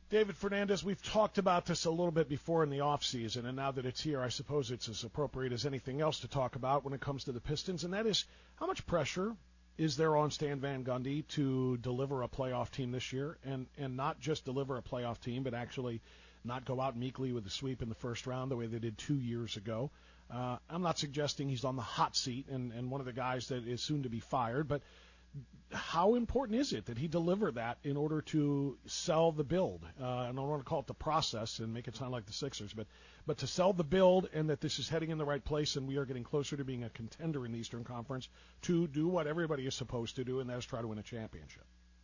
David Fernandez, we've talked about this a little bit before in the offseason, and now that it's here, I suppose it's as appropriate as anything else to talk about when it comes to the Pistons, and that is how much pressure is there on Stan Van Gundy to deliver a playoff team this year, and, and not just deliver a playoff team, but actually not go out meekly with a sweep in the first round the way they did two years ago. Uh, I'm not suggesting he's on the hot seat and, and one of the guys that is soon to be fired, but how important is it that he deliver that in order to sell the build? Uh, and I don't want to call it the process and make it sound like the Sixers, but but to sell the build and that this is heading in the right place and we are getting closer to being a contender in the Eastern Conference to do what everybody is supposed to do, and that is try to win a championship.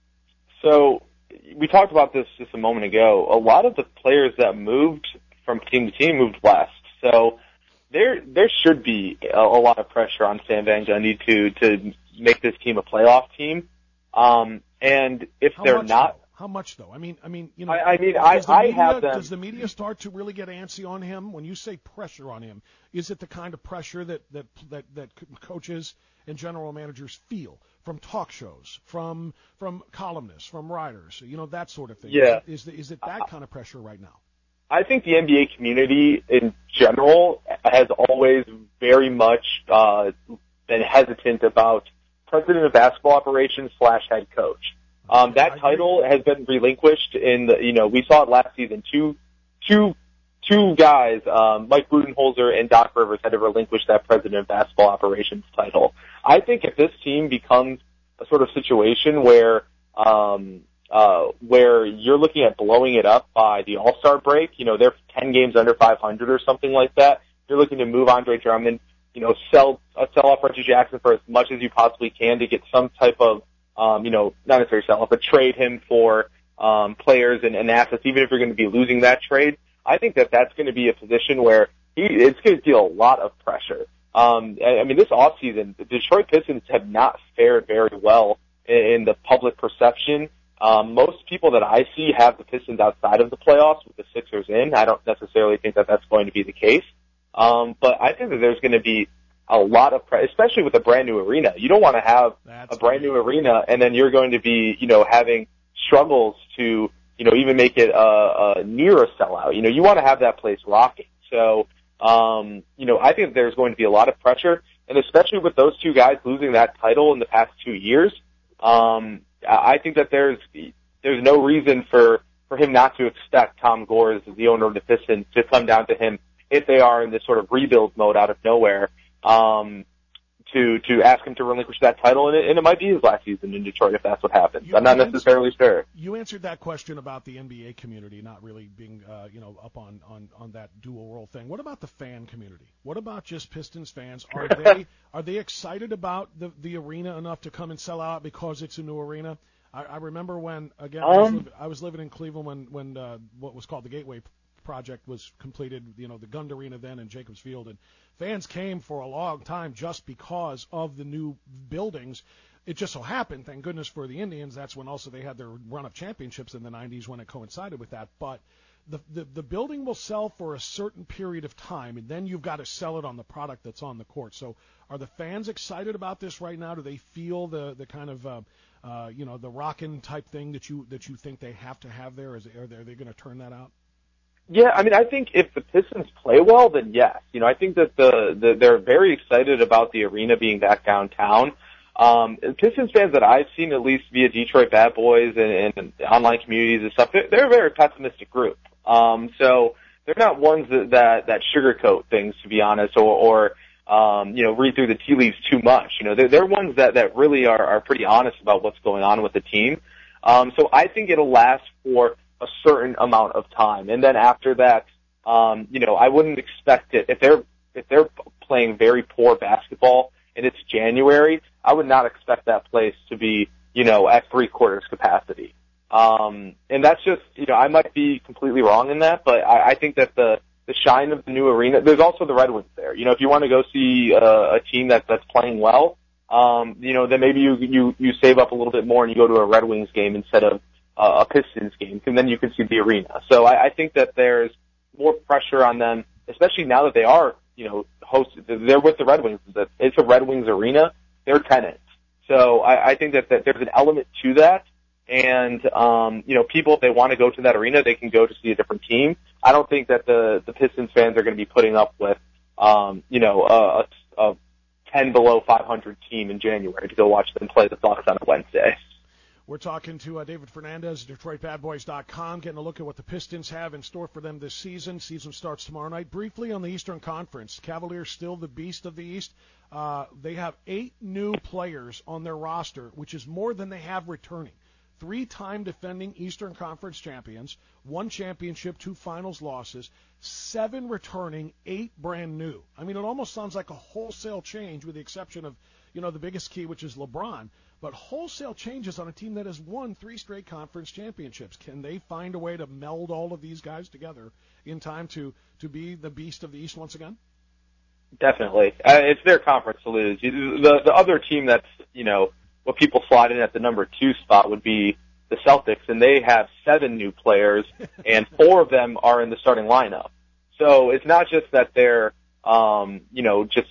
So we talked about this just a moment ago. A lot of the players that moved from team to team moved west. So there there should be a, a lot of pressure on Stan Van Gundy to to make this team a playoff team. Um, and if How they're much, not, though? How much though? I mean, I mean, you know, I, I mean, I, does the I media, have them. Does the media start to really get antsy on him when you say pressure on him? Is it the kind of pressure that that that, that coaches and general managers feel from talk shows, from from columnists, from writers, you know, that sort of thing? Yeah. Is the, is it that kind of pressure right now? I think the N B A community in general has always very much uh, been hesitant about president of basketball operations slash head coach. Um, that title has been relinquished in the, you know, we saw it last season. Two, two, two guys, um, Mike Budenholzer and Doc Rivers, had to relinquish that president of basketball operations title. I think if this team becomes a sort of situation where, um, uh, where you're looking at blowing it up by the All-Star break, you know, they're ten games under five hundred or something like that. You're looking to move Andre Drummond, you know, sell uh, sell off Reggie Jackson for as much as you possibly can to get some type of, um, you know, not necessarily sell off, but trade him for um, players and, and assets, even if you're going to be losing that trade. I think that that's going to be a position where he it's going to feel a lot of pressure. Um, I, I mean, this offseason, the Detroit Pistons have not fared very well in, in the public perception. Um, most people that I see have the Pistons outside of the playoffs with the Sixers in. I don't necessarily think that that's going to be the case. Um, but I think that there's going to be a lot of pressure, especially with a brand new arena. You don't want to have That's a brand new arena and then you're going to be, you know, having struggles to, you know, even make it a, a near a sellout. You know, you want to have that place rocking. So, um, you know, I think there's going to be a lot of pressure, and especially with those two guys losing that title in the past two years, um, I think that there's there's no reason for for him not to expect Tom Gores, the owner of the Pistons, to come down to him if they are in this sort of rebuild mode out of nowhere, um, to to ask him to relinquish that title, and it, and it might be his last season in Detroit if that's what happens. You I'm not necessarily answered, sure. You answered that question about the N B A community not really being, uh, you know, up on, on, on that dual role thing. What about the fan community? What about just Pistons fans? Are they are they excited about the the arena enough to come and sell out because it's a new arena? I, I remember when again um, I, was li- I was living in Cleveland when when uh, what was called the Gateway project was completed, you know, the Gund Arena then and Jacobs Field, and fans came for a long time just because of the new buildings. It just so happened, thank goodness for the Indians, that's when also they had their run of championships in the nineties when it coincided with that. But the, the the building will sell for a certain period of time, and then you've got to sell it on the product that's on the court. So are the fans excited about this right now? Do they feel the the kind of uh, uh, you know, the rockin' type thing that you that you think they have to have there? Is are they, are they going to turn that out? Yeah, I mean, I think if the Pistons play well, then yes. You know, I think that the, the they're very excited about the arena being back downtown. Um, Pistons fans that I've seen, at least via Detroit Bad Boys and, and online communities and stuff, they're, they're a very pessimistic group. Um, so they're not ones that, that, that sugarcoat things, to be honest, or, or um, you know, read through the tea leaves too much. You know, they're, they're ones that, that really are, are pretty honest about what's going on with the team. Um, so I think it'll last for a certain amount of time, and then after that, um, you know, I wouldn't expect it if they're if they're playing very poor basketball and it's January. I would not expect that place to be, you know, at three quarters capacity. Um, and that's just, you know, I might be completely wrong in that, but I, I think that the the shine of the new arena. There's also the Red Wings there. You know, if you want to go see uh, a team that that's playing well, um, you know, then maybe you you you save up a little bit more and you go to a Red Wings game instead of Uh, a Pistons game, and then you can see the arena. So I, I think that there's more pressure on them, especially now that they are, you know, host. They're with the Red Wings. It's a Red Wings arena. They're tenants. So I, I think that, that there's an element to that. And, um, you know, people, if they want to go to that arena, they can go to see a different team. I don't think that the, the Pistons fans are going to be putting up with, um, you know, a, a ten below five hundred team in January to go watch them play the Bucks on a Wednesday. We're talking to uh, David Fernandez, Detroit Bad Boys dot com, getting a look at what the Pistons have in store for them this season. Season starts tomorrow night. Briefly on the Eastern Conference, Cavaliers still the beast of the East. Uh, they have eight new players on their roster, which is more than they have returning. Three-time defending Eastern Conference champions, one championship, two finals losses, seven returning, eight brand new. I mean, it almost sounds like a wholesale change with the exception of, you know, the biggest key, which is LeBron. But wholesale changes on a team that has won three straight conference championships. Can they find a way to meld all of these guys together in time to, to be the beast of the East once again? Definitely. Uh, it's their conference to lose. The, the other team that's, you know, what people slot in at the number two spot would be the Celtics, and they have seven new players, and four of them are in the starting lineup. So it's not just that they're, um, you know, just,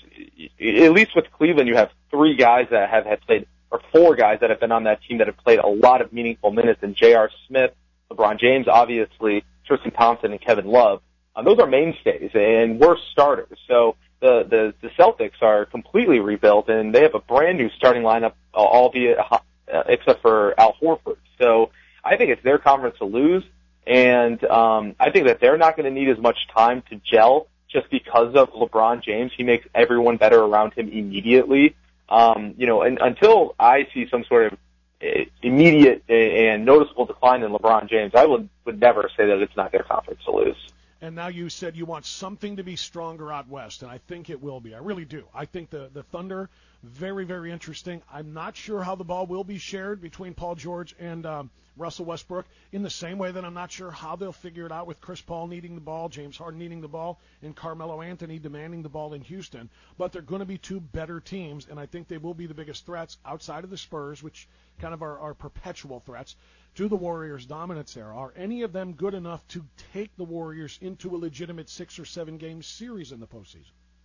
at least with Cleveland, you have three guys that have, have played, or four guys that have been on that team that have played a lot of meaningful minutes, and J R. Smith, LeBron James, obviously, Tristan Thompson, and Kevin Love. Um, those are mainstays, and we're starters. So the, the, the Celtics are completely rebuilt, and they have a brand new starting lineup, uh, albeit uh, except for Al Horford. So I think it's their conference to lose, and um, I think that they're not going to need as much time to gel just because of LeBron James. He makes everyone better around him immediately. Um, you know, and until I see some sort of immediate and noticeable decline in LeBron James, I would, would never say that it's not their conference to lose. And now you said you want something to be stronger out west, and I think it will be. I really do. I think the, the Thunder, very, very interesting. I'm not sure how the ball will be shared between Paul George and um, Russell Westbrook, in the same way that I'm not sure how they'll figure it out with Chris Paul needing the ball, James Harden needing the ball, and Carmelo Anthony demanding the ball in Houston. But they're going to be two better teams, and I think they will be the biggest threats outside of the Spurs, which kind of are, are perpetual threats, to the Warriors' dominance era. Are any of them good enough to take the Warriors into a legitimate six or seven game series in the postseason?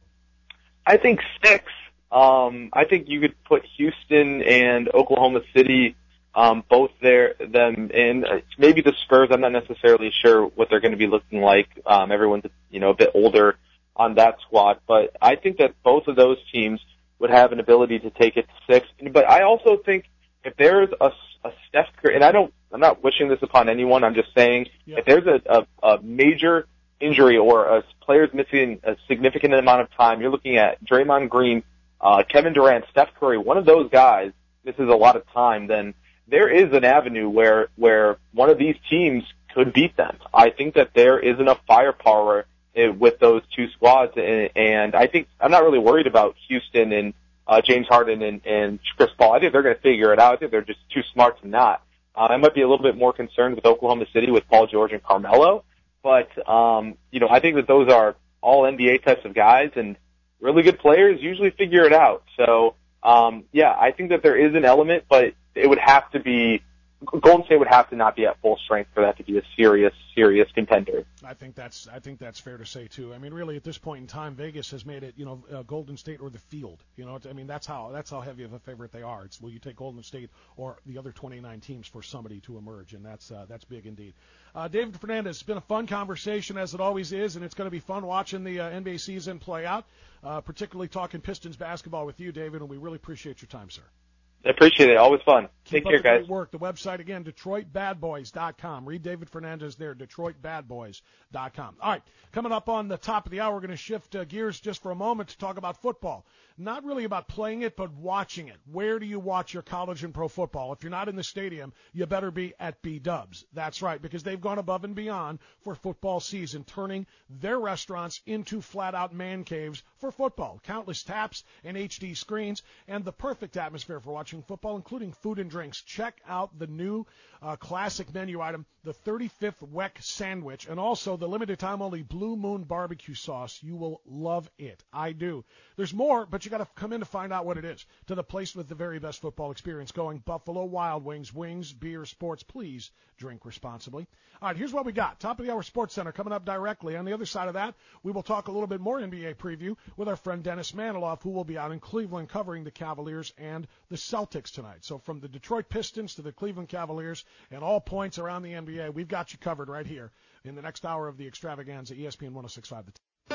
I think six. Um, I think you could put Houston and Oklahoma City, um, both there, them in. Maybe the Spurs, I'm not necessarily sure what they're going to be looking like. Um, everyone's, you know, a bit older on that squad, but I think that both of those teams would have an ability to take it to six. But I also think if there's a, a Steph Curry, and I don't, I'm not wishing this upon anyone, I'm just saying, yeah. if there's a, a, a major injury or a player's missing a significant amount of time, you're looking at Draymond Green, uh, Kevin Durant, Steph Curry, one of those guys misses a lot of time, then there is an avenue where, where one of these teams could beat them. I think that there is enough firepower with those two squads, and, and I think, I'm not really worried about Houston and Uh, James Harden and, and Chris Paul. I think they're going to figure it out. I think they're just too smart to not. Uh, I might be a little bit more concerned with Oklahoma City with Paul George and Carmelo, but, um, you know, I think that those are all N B A types of guys, and really good players usually figure it out. So, um, yeah, I think that there is an element, but it would have to be, Golden State would have to not be at full strength for that to be a serious, serious contender. I think that's I think that's fair to say too. I mean, really, at this point in time, Vegas has made it, you know, uh, Golden State or the field. You know, I mean, that's how that's how heavy of a favorite they are. It's will you take Golden State or the other twenty-nine teams for somebody to emerge, and that's uh, that's big indeed. Uh, David Fernandez, it's been a fun conversation as it always is, and it's going to be fun watching the uh, N B A season play out. Uh, particularly talking Pistons basketball with you, David, and we really appreciate your time, sir. I appreciate it. Always fun. Keep Take care, up the guys. Great work. The website, again, Detroit Bad Boys dot com. Read David Fernandez there, Detroit Bad Boys dot com. All right, coming up on the top of the hour, we're going to shift uh, gears just for a moment to talk about football. Not really about playing it, but watching it. Where do you watch your college and pro football? If you're not in the stadium, you better be at B-Dubs. That's right, because they've gone above and beyond for football season, turning their restaurants into flat-out man caves for football. Countless taps and H D screens, and the perfect atmosphere for watching football, including food and drinks. Check out the new uh, classic menu item, the thirty-fifth W E C sandwich, and also the limited time only Blue Moon barbecue sauce. You will love it. I do. There's more, but you got to come in to find out what it is. To the place with the very best football experience going, Buffalo Wild Wings. Wings, beer, sports. Please drink responsibly. All right, here's what we got. Top of the hour Sports Center coming up directly. On the other side of that, we will talk a little bit more N B A preview with our friend Dennis Maniloff, who will be out in Cleveland covering the Cavaliers and the Celtics tonight. So from the Detroit Detroit Pistons to the Cleveland Cavaliers and all points around the N B A. We've got you covered right here in the next hour of the Extravaganza, E S P N one oh six point five.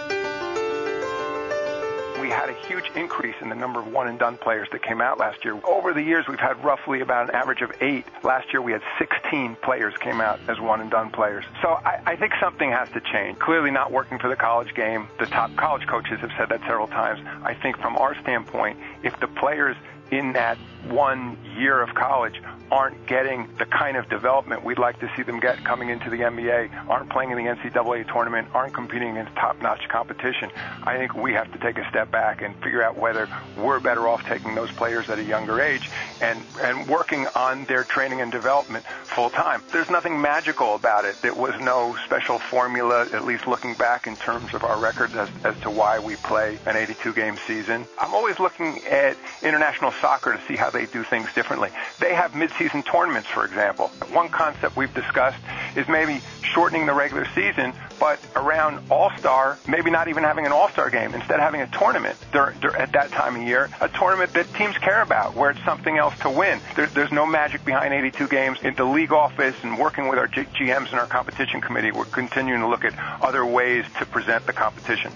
We had a huge increase in the number of one-and-done players that came out last year. Over the years, we've had roughly about an average of eight. Last year, we had sixteen players came out as one-and-done players. So I, I think something has to change. Clearly not working for the college game. The top college coaches have said that several times. I think from our standpoint, if the players in that one year of college aren't getting the kind of development we'd like to see them get coming into the N B A, aren't playing in the N C double A tournament, aren't competing against top-notch competition, I think we have to take a step back and figure out whether we're better off taking those players at a younger age and, and working on their training and development full-time. There's nothing magical about it. There was no special formula, at least looking back in terms of our records as, as to why we play an eighty-two game season. I'm always looking at international soccer to see how they do things differently. They have mid-season tournaments, for example. One concept we've discussed is maybe shortening the regular season, but around All-Star, maybe not even having an All-Star game. Instead of having a tournament dur- dur- at that time of year, a tournament that teams care about, where it's something else to win. There- there's no magic behind eighty-two games. In the league office and working with our G- GMs and our competition committee, we're continuing to look at other ways to present the competition.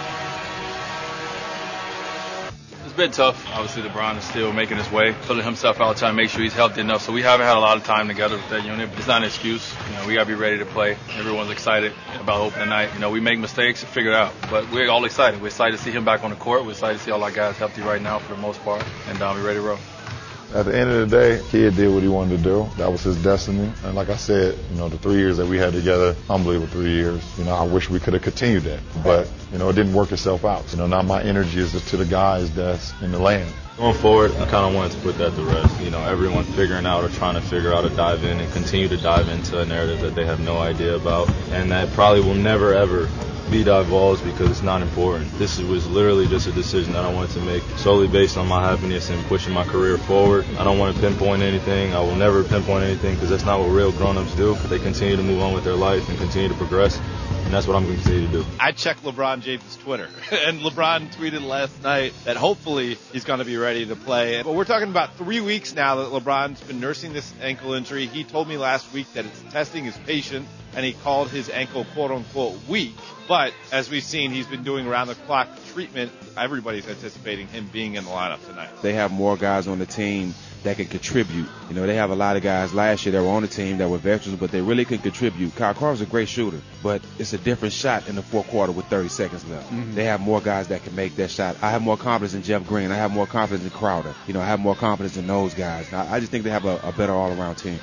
It's been tough. Obviously, LeBron is still making his way, filling himself out, trying to make sure he's healthy enough. So we haven't had a lot of time together with that unit, but it's not an excuse. You know, we got to be ready to play. Everyone's excited about opening night. You know, we make mistakes and figure it out, but we're all excited. We're excited to see him back on the court. We're excited to see all our guys healthy right now for the most part, and uh, we're ready to roll. At the end of the day, kid did what he wanted to do. That was his destiny. And like I said, you know, the three years that we had together, unbelievable three years. You know, I wish we could have continued that. But, you know, it didn't work itself out. You know, now my energy is to the guys that's in the land. Going forward, I kind of wanted to put that to rest. You know, everyone figuring out or trying to figure out to dive in and continue to dive into a narrative that they have no idea about and that probably will never, ever be divulged because it's not important. This was literally just a decision that I wanted to make solely based on my happiness and pushing my career forward. I don't want to pinpoint anything. I will never pinpoint anything because that's not what real grown-ups do. They continue to move on with their life and continue to progress. And that's what I'm going to continue to do. I checked LeBron James' Twitter, and LeBron tweeted last night that hopefully he's going to be ready to play. But we're talking about three weeks now that LeBron's been nursing this ankle injury. He told me last week that it's testing his patient, and he called his ankle quote-unquote weak. But as we've seen, he's been doing around-the-clock treatment. Everybody's anticipating him being in the lineup tonight. They have more guys on the team that can contribute. You know, they have a lot of guys last year that were on the team that were veterans, but they really can contribute. Kyle Korver's a great shooter, but it's a different shot in the fourth quarter with thirty seconds left. Mm-hmm. They have more guys that can make that shot. I have more confidence in Jeff Green. I have more confidence in Crowder. You know, I have more confidence in those guys. I, I just think they have a, a better all-around team.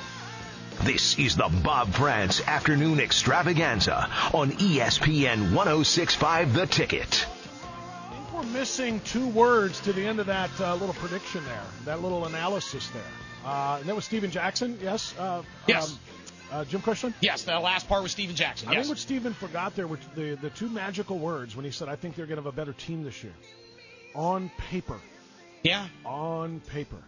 This is the Bob France Afternoon Extravaganza on E S P N one oh six point five The Ticket. We're missing two words to the end of that uh, little prediction there, that little analysis there. Uh, and that was Steven Jackson, yes? Uh, yes. Um, uh, Jim Cushman? Yes, the last part was Steven Jackson, I yes. think what Steven forgot there were the, the two magical words when he said, I think they're going to have a better team this year. On paper. Yeah. On paper.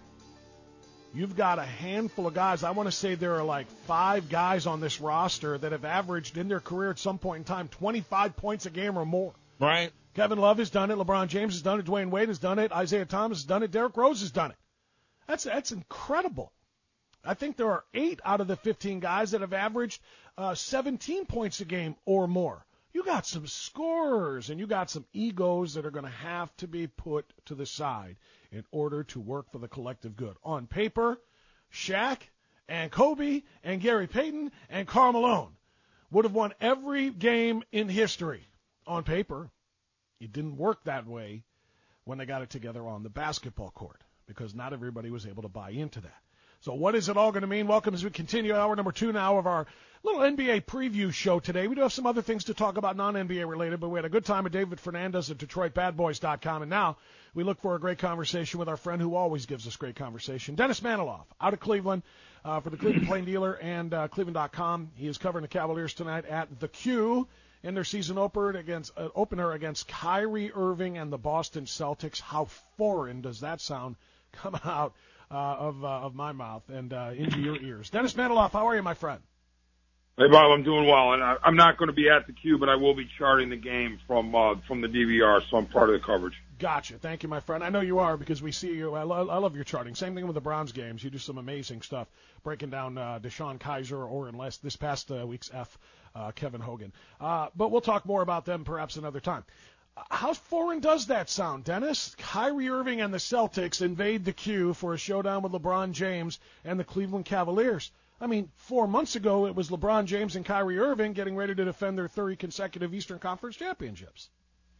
You've got a handful of guys. I want to say there are like five guys on this roster that have averaged in their career at some point in time twenty-five points a game or more. Right. Kevin Love has done it. LeBron James has done it. Dwayne Wade has done it. Isaiah Thomas has done it. Derrick Rose has done it. That's that's incredible. I think there are eight out of the fifteen guys that have averaged uh, seventeen points a game or more. You got some scorers, and you got some egos that are going to have to be put to the side in order to work for the collective good. On paper, Shaq and Kobe and Gary Payton and Karl Malone would have won every game in history. On paper, it didn't work that way when they got it together on the basketball court because not everybody was able to buy into that. So what is it all going to mean? Welcome as we continue hour number two now of our little N B A preview show today. We do have some other things to talk about non-N B A related, but we had a good time with David Fernandez at Detroit Bad Boys dot com. And now we look for a great conversation with our friend who always gives us great conversation, Dennis Maniloff, out of Cleveland uh, for the Cleveland Plain Dealer and uh, Cleveland dot com. He is covering the Cavaliers tonight at the Q in their season opener against, uh, opener against Kyrie Irving and the Boston Celtics. How foreign does that sound coming out Uh, of uh, of my mouth and uh, into your ears. Dennis Maniloff, how are you, my friend? Hey, Bob, I'm doing well, and I, I'm not going to be at the Q, but I will be charting the game from uh, from the D V R, so I'm part of the coverage. Gotcha. Thank you, my friend. I know you are because we see you. I, lo- I love your charting. Same thing with the Browns games. You do some amazing stuff, breaking down uh, Deshaun Kaiser or unless this past uh, week's F, uh, Kevin Hogan. Uh, but we'll talk more about them perhaps another time. Uh, how foreign does that sound, Dennis? Kyrie Irving and the Celtics invade the Q for a showdown with LeBron James and the Cleveland Cavaliers. I mean, four months ago, it was LeBron James and Kyrie Irving getting ready to defend their thirty consecutive Eastern Conference championships.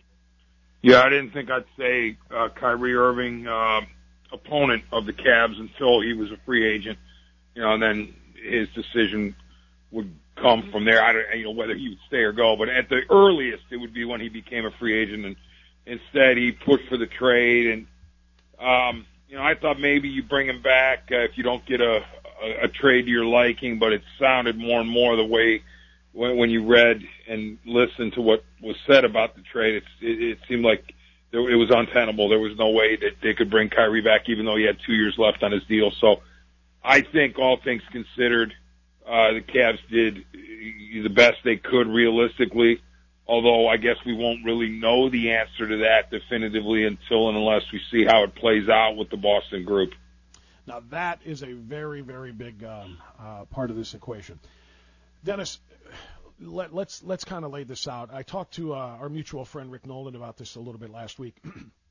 Yeah, I didn't think I'd say uh, Kyrie Irving, uh, opponent of the Cavs until he was a free agent, you know, and then his decision would come from there. I don't, you know, whether he would stay or go, but at the earliest, it would be when he became a free agent, and instead he pushed for the trade. And um, you know, I thought maybe you bring him back uh, if you don't get a, a, a trade to your liking, but it sounded more and more the way when, when you read and listened to what was said about the trade, it's, it, it seemed like there, it was untenable. There was no way that they could bring Kyrie back, even though he had two years left on his deal. So I think all things considered, uh, the Cavs did the best they could realistically, although I guess we won't really know the answer to that definitively until and unless we see how it plays out with the Boston group. Now, that is a very, very big um, uh, part of this equation. Dennis, let, let's let's kind of lay this out. I talked to uh, our mutual friend Rick Nolan about this a little bit last week.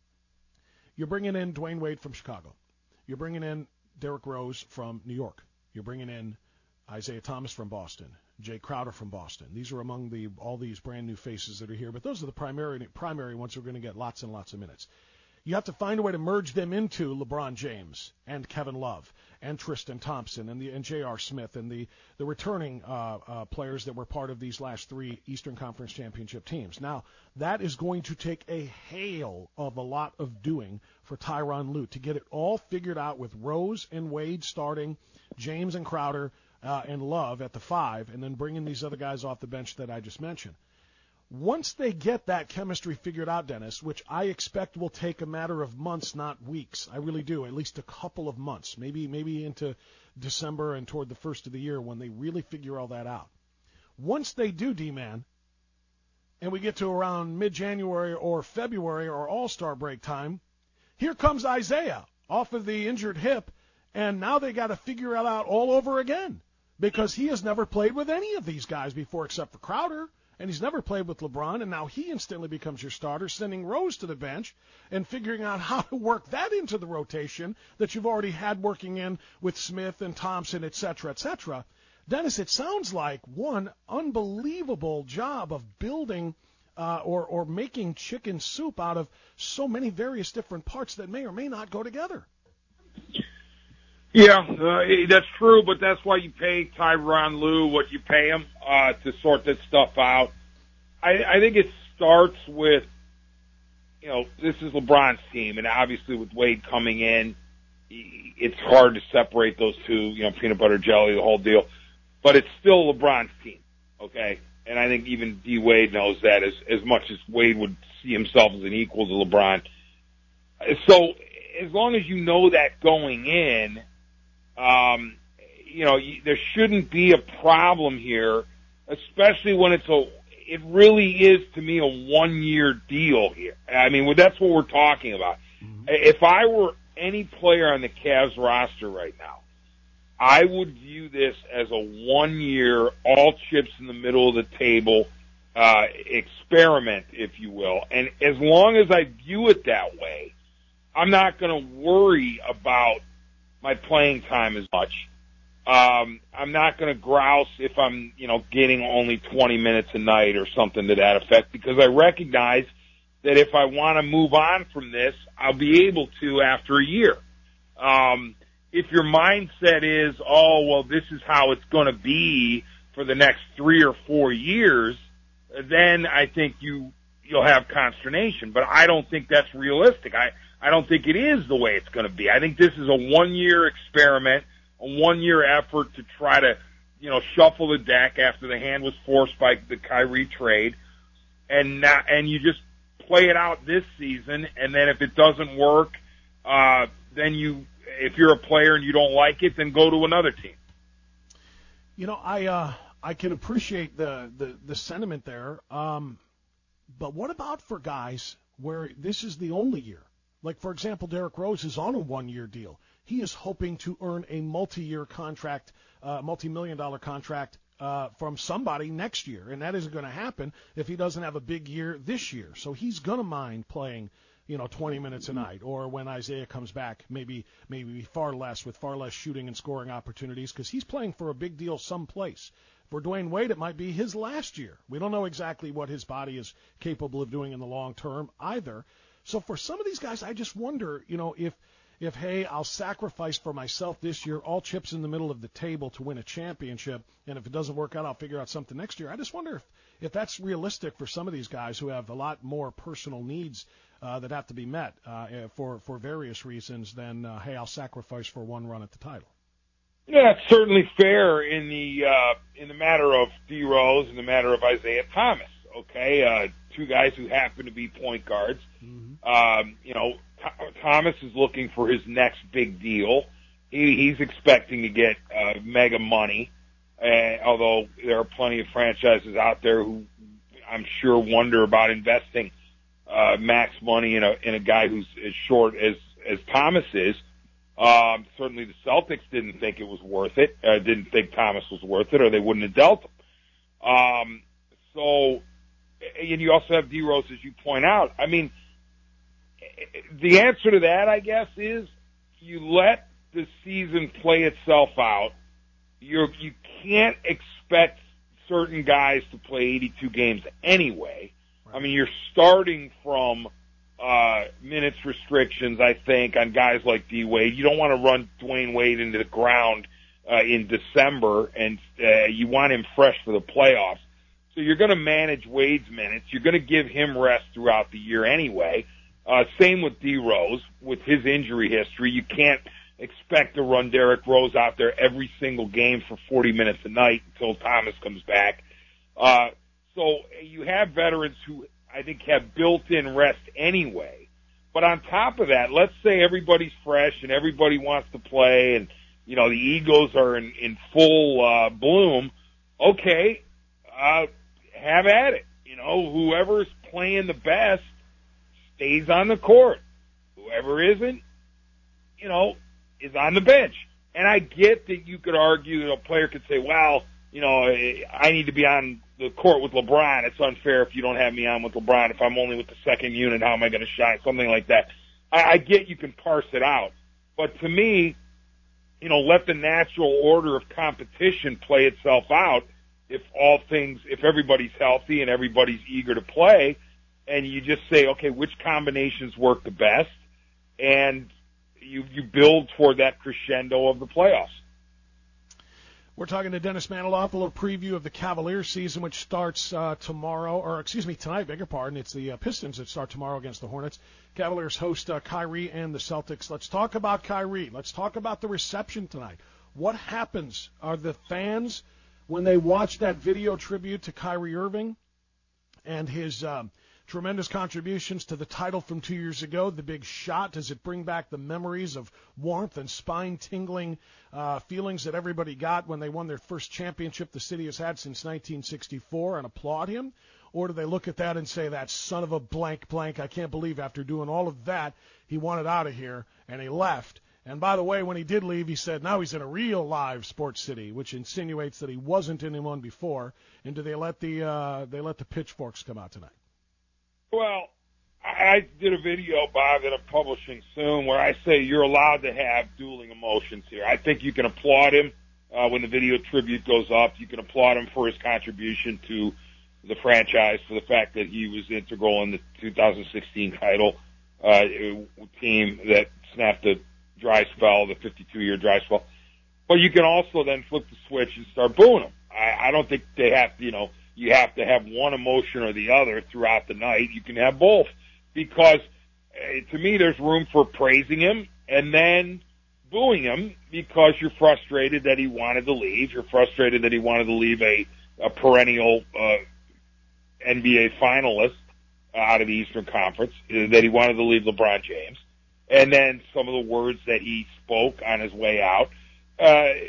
You're bringing in Dwayne Wade from Chicago. You're bringing in Derrick Rose from New York. You're bringing in Isaiah Thomas from Boston, Jay Crowder from Boston. These are among the all these brand new faces that are here, but those are the primary primary ones who are going to get lots and lots of minutes. You have to find a way to merge them into LeBron James and Kevin Love and Tristan Thompson and the and J R. Smith and the the returning uh, uh, players that were part of these last three Eastern Conference championship teams. Now, that is going to take a hail of a lot of doing for Tyronn Lue to get it all figured out with Rose and Wade starting, James and Crowder uh, and Love at the five, and then bringing these other guys off the bench that I just mentioned. Once they get that chemistry figured out, Dennis, which I expect will take a matter of months, not weeks, I really do, at least a couple of months, maybe maybe into December and toward the first of the year when they really figure all that out. Once they do, D-Man, and we get to around mid-January or February or All-Star break time, here comes Isaiah off of the injured hip, and now they got to figure it out all over again because he has never played with any of these guys before except for Crowder. And he's never played with LeBron, and now he instantly becomes your starter, sending Rose to the bench and figuring out how to work that into the rotation that you've already had working in with Smith and Thompson, et cetera, et cetera. Dennis, it sounds like one unbelievable job of building uh, or, or making chicken soup out of so many various different parts that may or may not go together. Yeah, uh, that's true, but that's why you pay Tyronn Lue what you pay him uh, to sort that stuff out. I, I think it starts with, you know, this is LeBron's team, and obviously with Wade coming in, it's hard to separate those two, you know, peanut butter jelly, the whole deal. But it's still LeBron's team, okay? And I think even D. Wade knows that as, as much as Wade would see himself as an equal to LeBron. So as long as you know that going in, Um, you know, there shouldn't be a problem here, especially when it's a, it really is to me a one-year deal here. I mean, well, that's what we're talking about. Mm-hmm. If I were any player on the Cavs roster right now, I would view this as a one-year, all chips in the middle of the table, uh, experiment, if you will. And as long as I view it that way, I'm not going to worry about my playing time as much. Um, I'm not going to grouse if I'm, you know, getting only twenty minutes a night or something to that effect, because I recognize that if I want to move on from this, I'll be able to after a year. Um, if your mindset is, oh, well, this is how it's going to be for the next three or four years, then I think you, you'll have consternation. But I don't think that's realistic. I, I don't think it is the way it's going to be. I think this is a one-year experiment, a one-year effort to try to, you know, shuffle the deck after the hand was forced by the Kyrie trade, and not, and you just play it out this season, and then if it doesn't work, uh, then you, if you're a player and you don't like it, then go to another team. You know, I uh, I can appreciate the, the, the sentiment there. Um, but what about for guys where this is the only year? Like, for example, Derrick Rose is on a one-year deal. He is hoping to earn a multi-year contract, uh, multi-million dollar contract uh, from somebody next year, and that isn't going to happen if he doesn't have a big year this year. So he's going to mind playing, you know, twenty minutes a night, or when Isaiah comes back, maybe maybe far less, with far less shooting and scoring opportunities, because he's playing for a big deal someplace. For Dwayne Wade, it might be his last year. We don't know exactly what his body is capable of doing in the long term either. So for some of these guys, I just wonder, you know, if, if hey, I'll sacrifice for myself this year, all chips in the middle of the table to win a championship, and if it doesn't work out, I'll figure out something next year. I just wonder if, if that's realistic for some of these guys who have a lot more personal needs uh, that have to be met uh, for, for various reasons than, uh, hey, I'll sacrifice for one run at the title. Yeah, it's certainly fair in the uh, in the matter of D. Rose, in the matter of Isaiah Thomas. Okay, uh, two guys who happen to be point guards. Mm-hmm. Um, you know, Th- Thomas is looking for his next big deal. He, he's expecting to get uh, mega money. Uh, although there are plenty of franchises out there who I'm sure wonder about investing uh, max money in a in a guy who's as short as as Thomas is. Um, certainly the Celtics didn't think it was worth it, uh, didn't think Thomas was worth it, or they wouldn't have dealt him. Um, so, and you also have D. Rose, as you point out. I mean, the answer to that, I guess, is you let the season play itself out. You're, you can't expect certain guys to play eighty-two games anyway. Right. I mean, you're starting from Uh, minutes restrictions, I think, on guys like D. Wade. You don't want to run Dwayne Wade into the ground uh, in December, and uh, you want him fresh for the playoffs. So you're going to manage Wade's minutes. You're going to give him rest throughout the year anyway. Uh, same with D. Rose. With his injury history, you can't expect to run Derrick Rose out there every single game for forty minutes a night until Thomas comes back. Uh, so you have veterans who I think have built-in rest anyway. But on top of that, let's say everybody's fresh and everybody wants to play and, you know, the egos are in, in full uh, bloom. Okay, uh, have at it. You know, whoever's playing the best stays on the court. Whoever isn't, you know, is on the bench. And I get that you could argue, you know, a player could say, well, you know, I need to be on the court with LeBron. It's unfair if you don't have me on with LeBron. If I'm only with the second unit, how am I going to shine? Something like that. I, I get you can parse it out. But to me, you know, let the natural order of competition play itself out. If all things, if everybody's healthy and everybody's eager to play, and you just say, okay, which combinations work the best, and you, you build toward that crescendo of the playoffs. We're talking to Dennis Maniloff, a little preview of the Cavaliers season, which starts uh, tomorrow, or excuse me, tonight, beg your pardon. It's the uh, Pistons that start tomorrow against the Hornets. Cavaliers host uh, Kyrie and the Celtics. Let's talk about Kyrie. Let's talk about the reception tonight. What happens? Are the fans, when they watch that video tribute to Kyrie Irving and his um, tremendous contributions to the title from two years ago, the big shot, does it bring back the memories of warmth and spine-tingling uh, feelings that everybody got when they won their first championship the city has had since nineteen sixty-four and applaud him? Or do they look at that and say, that son of a blank blank, I can't believe after doing all of that, he wanted out of here and he left? And by the way, when he did leave, he said now he's in a real live sports city, which insinuates that he wasn't in one before. And do they let the uh, they let the pitchforks come out tonight? Well, I did a video, Bob, that I'm publishing soon where I say you're allowed to have dueling emotions here. I think you can applaud him uh, when the video tribute goes up. You can applaud him for his contribution to the franchise, for the fact that he was integral in the two thousand sixteen title uh, team that snapped the dry spell, the fifty-two-year dry spell. But you can also then flip the switch and start booing him. I, I don't think they have to, you know, you have to have one emotion or the other throughout the night. You can have both, because uh, to me there's room for praising him and then booing him because you're frustrated that he wanted to leave. You're frustrated that he wanted to leave a, a perennial uh, N B A finalist uh, out of the Eastern Conference, uh, that he wanted to leave LeBron James. And then some of the words that he spoke on his way out. Uh,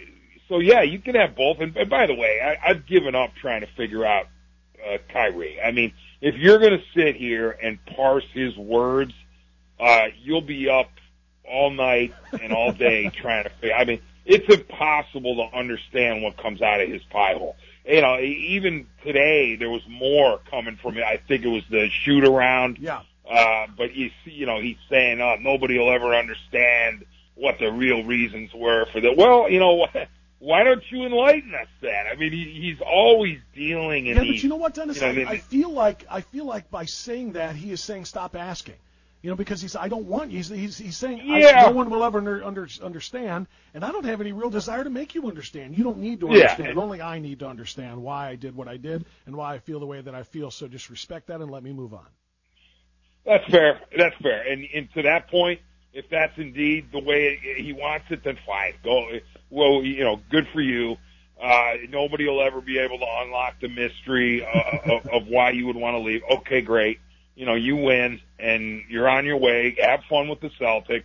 so yeah, you can have both. And, and by the way, I, I've given up trying to figure out uh, Kyrie. I mean, if you're going to sit here and parse his words, uh, you'll be up all night and all day trying to figure. I mean, it's impossible to understand what comes out of his pie hole. You know, even today there was more coming from it. I think it was the shoot around. Yeah. Uh, but you see, you know, he's saying, "Oh, nobody will ever understand what the real reasons were for that." Well, you know, why don't you enlighten us then? I mean, he, he's always dealing in yeah, these. but you know what, Dennis? You know, I, I, mean, I feel like I feel like by saying that he is saying stop asking. You know, because he's, I don't want you. He's, he's, he's saying, yeah. I, no one will ever under, under, understand, and I don't have any real desire to make you understand. You don't need to understand. Yeah. Only I need to understand why I did what I did and why I feel the way that I feel. So just respect that and let me move on. That's fair. That's fair. And, and to that point, if that's indeed the way he wants it, then fine. Go. Well, you know, good for you. Uh, nobody will ever be able to unlock the mystery uh, of, of why you would want to leave. Okay, great. You know, you win, and you're on your way. Have fun with the Celtics.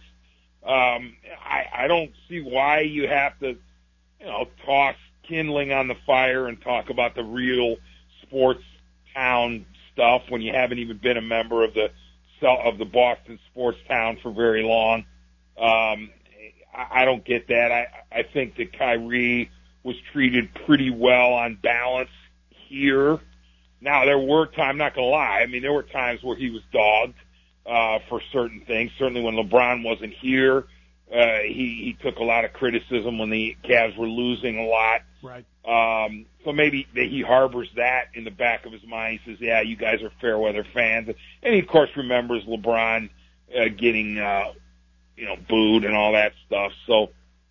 Um, I, I don't see why you have to, you know, toss kindling on the fire and talk about the real sports town stuff when you haven't even been a member of the of the Boston sports town for very long. Um, I, I don't get that. I, I think that Kyrie was treated pretty well on balance here. Now, there were times, I'm not going to lie, I mean, there were times where he was dogged uh, for certain things. Certainly when LeBron wasn't here, uh, he, he took a lot of criticism when the Cavs were losing a lot. Right. Um, so maybe that he harbors that in the back of his mind. He says, yeah, you guys are fair weather fans. And he, of course, remembers LeBron uh, getting, uh, you know, booed and all that stuff. So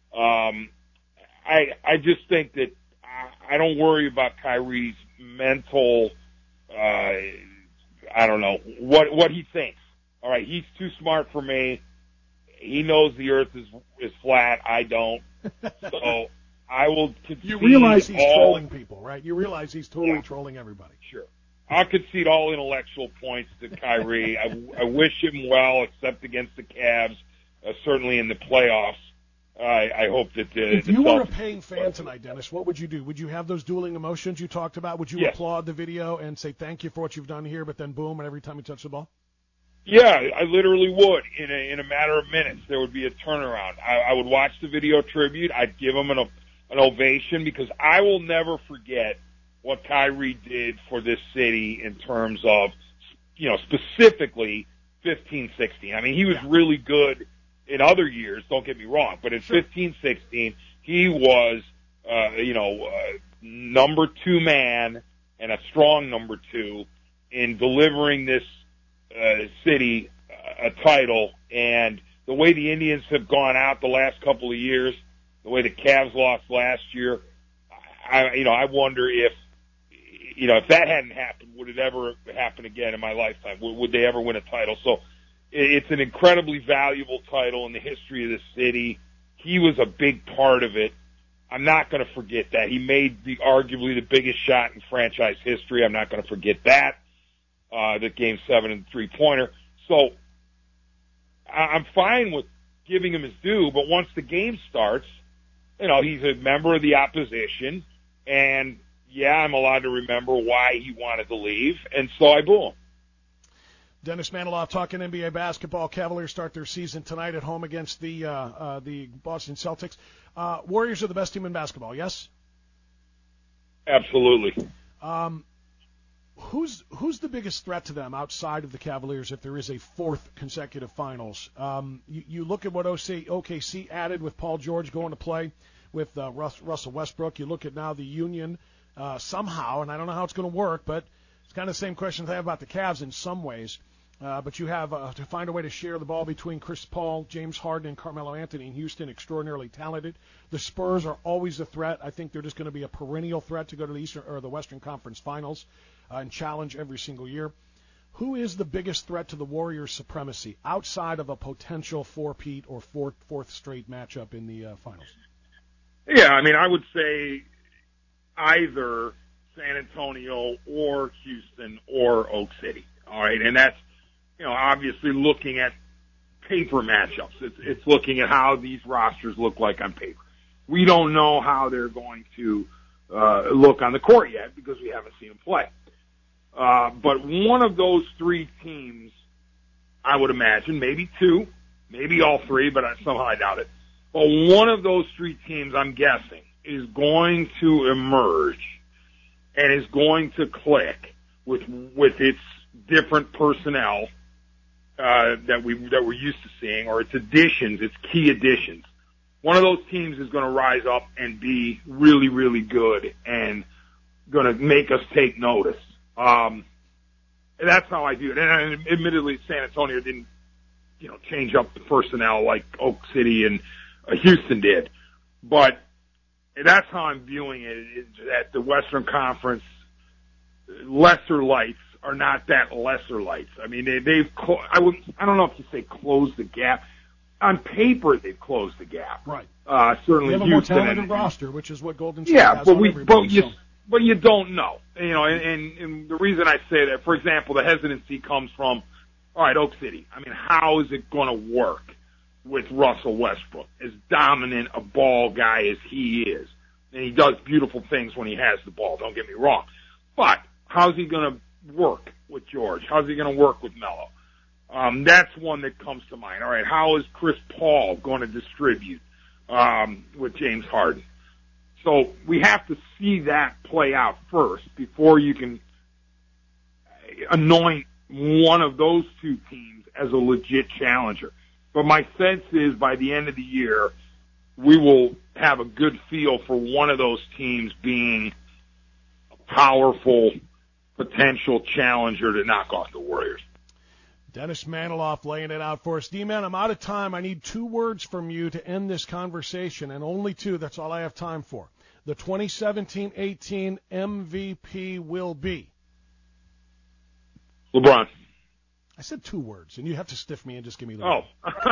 um, I, I just think that I, I don't worry about Kyrie's mental Uh, I don't know what what he thinks. All right, he's too smart for me. He knows the Earth is is flat. I don't. So I will concede. You realize he's all, trolling people, right? You realize he's totally yeah. trolling everybody. Sure. I'll concede all intellectual points to Kyrie. I, I wish him well, except against the Cavs, uh, certainly in the playoffs. I, I hope that the, if the you Celtics were a paying fan tonight, Dennis, what would you do? Would you have those dueling emotions you talked about? Would you yes. applaud the video and say thank you for what you've done here, but then boom, and every time you touch the ball? Yeah, I literally would. In a, in a matter of minutes, there would be a turnaround. I, I would watch the video tribute. I'd give him an, an ovation because I will never forget what Kyrie did for this city in terms of, you know, specifically fifteen sixteen. I mean, he was really good in other years, don't get me wrong, but in fifteen sixteen, he was, uh, you know, uh, number two man and a strong number two in delivering this uh, city uh, a title. And the way the Indians have gone out the last couple of years, the way the Cavs lost last year, I, you know, I wonder if, you know, if that hadn't happened, would it ever happen again in my lifetime? Would, would they ever win a title? So it's an incredibly valuable title in the history of the city. He was a big part of it. I'm not going to forget that. He made the arguably the biggest shot in franchise history. I'm not going to forget that, uh, the game seven and three-pointer. So I'm fine with giving him his due, but once the game starts, you know, he's a member of the opposition, and, yeah, I'm allowed to remember why he wanted to leave, and so I boo him. Dennis Maniloff talking N B A basketball. Cavaliers start their season tonight at home against the uh, uh, the Boston Celtics. Uh, Warriors are the best team in basketball, yes? Absolutely. Um, who's who's the biggest threat to them outside of the Cavaliers if there is a fourth consecutive finals? Um, you, you look at what O K C added with Paul George going to play with uh, Russ, Russell Westbrook. You look at now the Union uh, somehow, and I don't know how it's going to work, but it's kind of the same questions I have about the Cavs in some ways. Uh, but you have uh, to find a way to share the ball between Chris Paul, James Harden, and Carmelo Anthony in Houston, extraordinarily talented. The Spurs are always a threat. I think they're just going to be a perennial threat to go to the Eastern or the Western Conference Finals uh, and challenge every single year. Who is the biggest threat to the Warriors' supremacy outside of a potential four-peat or fourth, fourth straight matchup in the uh, finals? Yeah, I mean, I would say either San Antonio or Houston or Oak City. All right, and that's, you know, obviously looking at paper matchups. It's, it's looking at how these rosters look like on paper. We don't know how they're going to uh, look on the court yet because we haven't seen them play. Uh, but one of those three teams, I would imagine, maybe two, maybe all three, but somehow I doubt it. But one of those three teams, I'm guessing, is going to emerge and is going to click with with its different personnel uh, that we that we're used to seeing, or its additions, its key additions. One of those teams is going to rise up and be really, really good and going to make us take notice. Um, and that's how I view it. And, and admittedly, San Antonio didn't, you know, change up the personnel like Oak City and uh, Houston did. But that's how I'm viewing it, is that the Western Conference lesser lights are not that lesser lights. I mean, they, they've, clo- I would, I don't know if you say closed the gap. On paper, they've closed the gap. Right. Uh, certainly they have a Houston more talented and, roster, which is what Golden State yeah, has but on we, everybody, but you, so. but you don't know, you know, and, and, and the reason I say that, for example, the hesitancy comes from, all right, Oak City. I mean, how is it going to work with Russell Westbrook, as dominant a ball guy as he is? And he does beautiful things when he has the ball, don't get me wrong. But how's he going to work with George? How's he going to work with Melo? Um, that's one that comes to mind. All right, how is Chris Paul going to distribute um, with James Harden? So we have to see that play out first before you can anoint one of those two teams as a legit challenger. But my sense is by the end of the year, we will have a good feel for one of those teams being a powerful potential challenger to knock off the Warriors. Dennis Maniloff laying it out for us. D-Man, I'm out of time. I need two words from you to end this conversation, and only two. That's all I have time for. The twenty seventeen eighteen M V P will be? LeBron. I said two words, and you have to stiff me and just give me the Oh.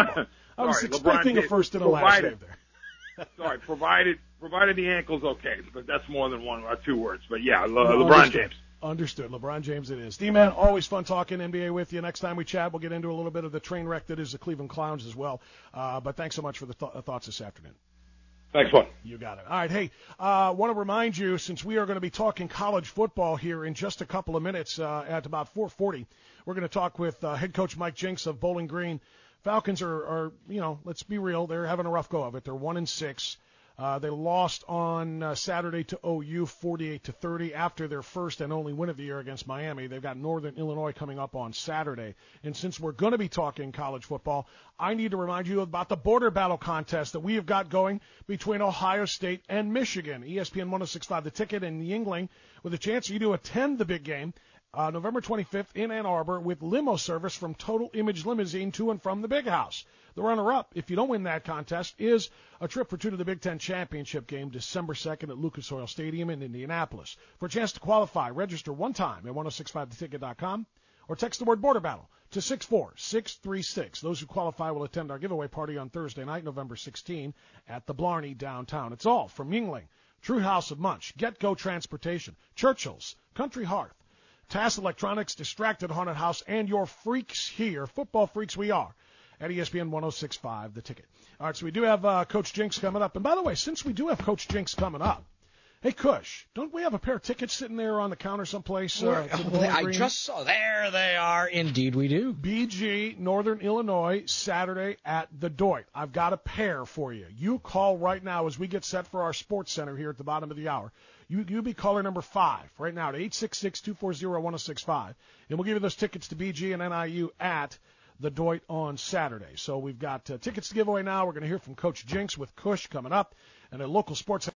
I was Sorry, expecting LeBron a first and a last provided, name there. Sorry, provided provided the ankle's okay, but that's more than one or two words. But yeah, Le, No, LeBron understood. James. Understood. LeBron James it is. D-Man, always fun talking N B A with you. Next time we chat, we'll get into a little bit of the train wreck that is the Cleveland Clowns as well. Uh, but thanks so much for the th- thoughts this afternoon. Thanks, Juan. You got it. All right, hey, I uh, want to remind you, since we are going to be talking college football here in just a couple of minutes uh, at about four forty, we're going to talk with uh, head coach Mike Jinks of Bowling Green. Falcons are, are, you know, let's be real, they're having a rough go of it. They're one and six. Uh, they lost on uh, Saturday to O U forty-eight to thirty after their first and only win of the year against Miami. They've got Northern Illinois coming up on Saturday. And since we're going to be talking college football, I need to remind you about the border battle contest that we have got going between Ohio State and Michigan. E S P N one oh six point five The Ticket in Yingling with a chance for you to attend the big game uh, November twenty-fifth in Ann Arbor with limo service from Total Image Limousine to and from the Big House. The runner-up, if you don't win that contest, is a trip for two to the Big Ten Championship game December second at Lucas Oil Stadium in Indianapolis. For a chance to qualify, register one time at ten sixty-five the ticket dot com or text the word Border Battle to six four six three six. Those who qualify will attend our giveaway party on Thursday night, November sixteenth, at the Blarney downtown. It's all from Yingling, True House of Munch, Get Go Transportation, Churchill's, Country Hearth, Tass Electronics, Distracted Haunted House, and your freaks here, football freaks we are, at E S P N one oh six point five The Ticket. All right, so we do have uh, Coach Jinks coming up. And by the way, since we do have Coach Jinks coming up, hey, Cush, don't we have a pair of tickets sitting there on the counter someplace? Uh, to the Bowling I Green? just saw. There they are. Indeed, we do. B G, Northern Illinois, Saturday at the Doit. I've got a pair for you. You call right now as we get set for our sports center here at the bottom of the hour. You, you be caller number five right now at eight six six, two four zero, one oh six five. And we'll give you those tickets to B G and N I U at the Doit on Saturday. So we've got uh, tickets to give away now. We're going to hear from Coach Jinks with Cush coming up and a local sports.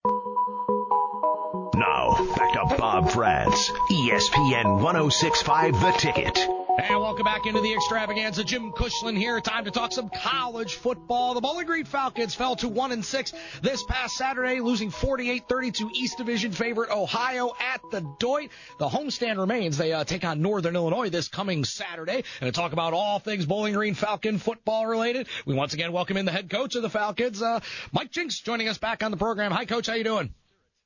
Now, back to Bob Frantz, E S P N one oh six point five The Ticket. And welcome back into the extravaganza. Jim Cushland here. Time to talk some college football. The Bowling Green Falcons fell to one and six this past Saturday, losing forty-eight thirty to East Division favorite Ohio at the Doit. The homestand remains. They uh, take on Northern Illinois this coming Saturday. And to talk about all things Bowling Green Falcon football related, we once again welcome in the head coach of the Falcons, uh, Mike Jinks, joining us back on the program. Hi, Coach. How you doing?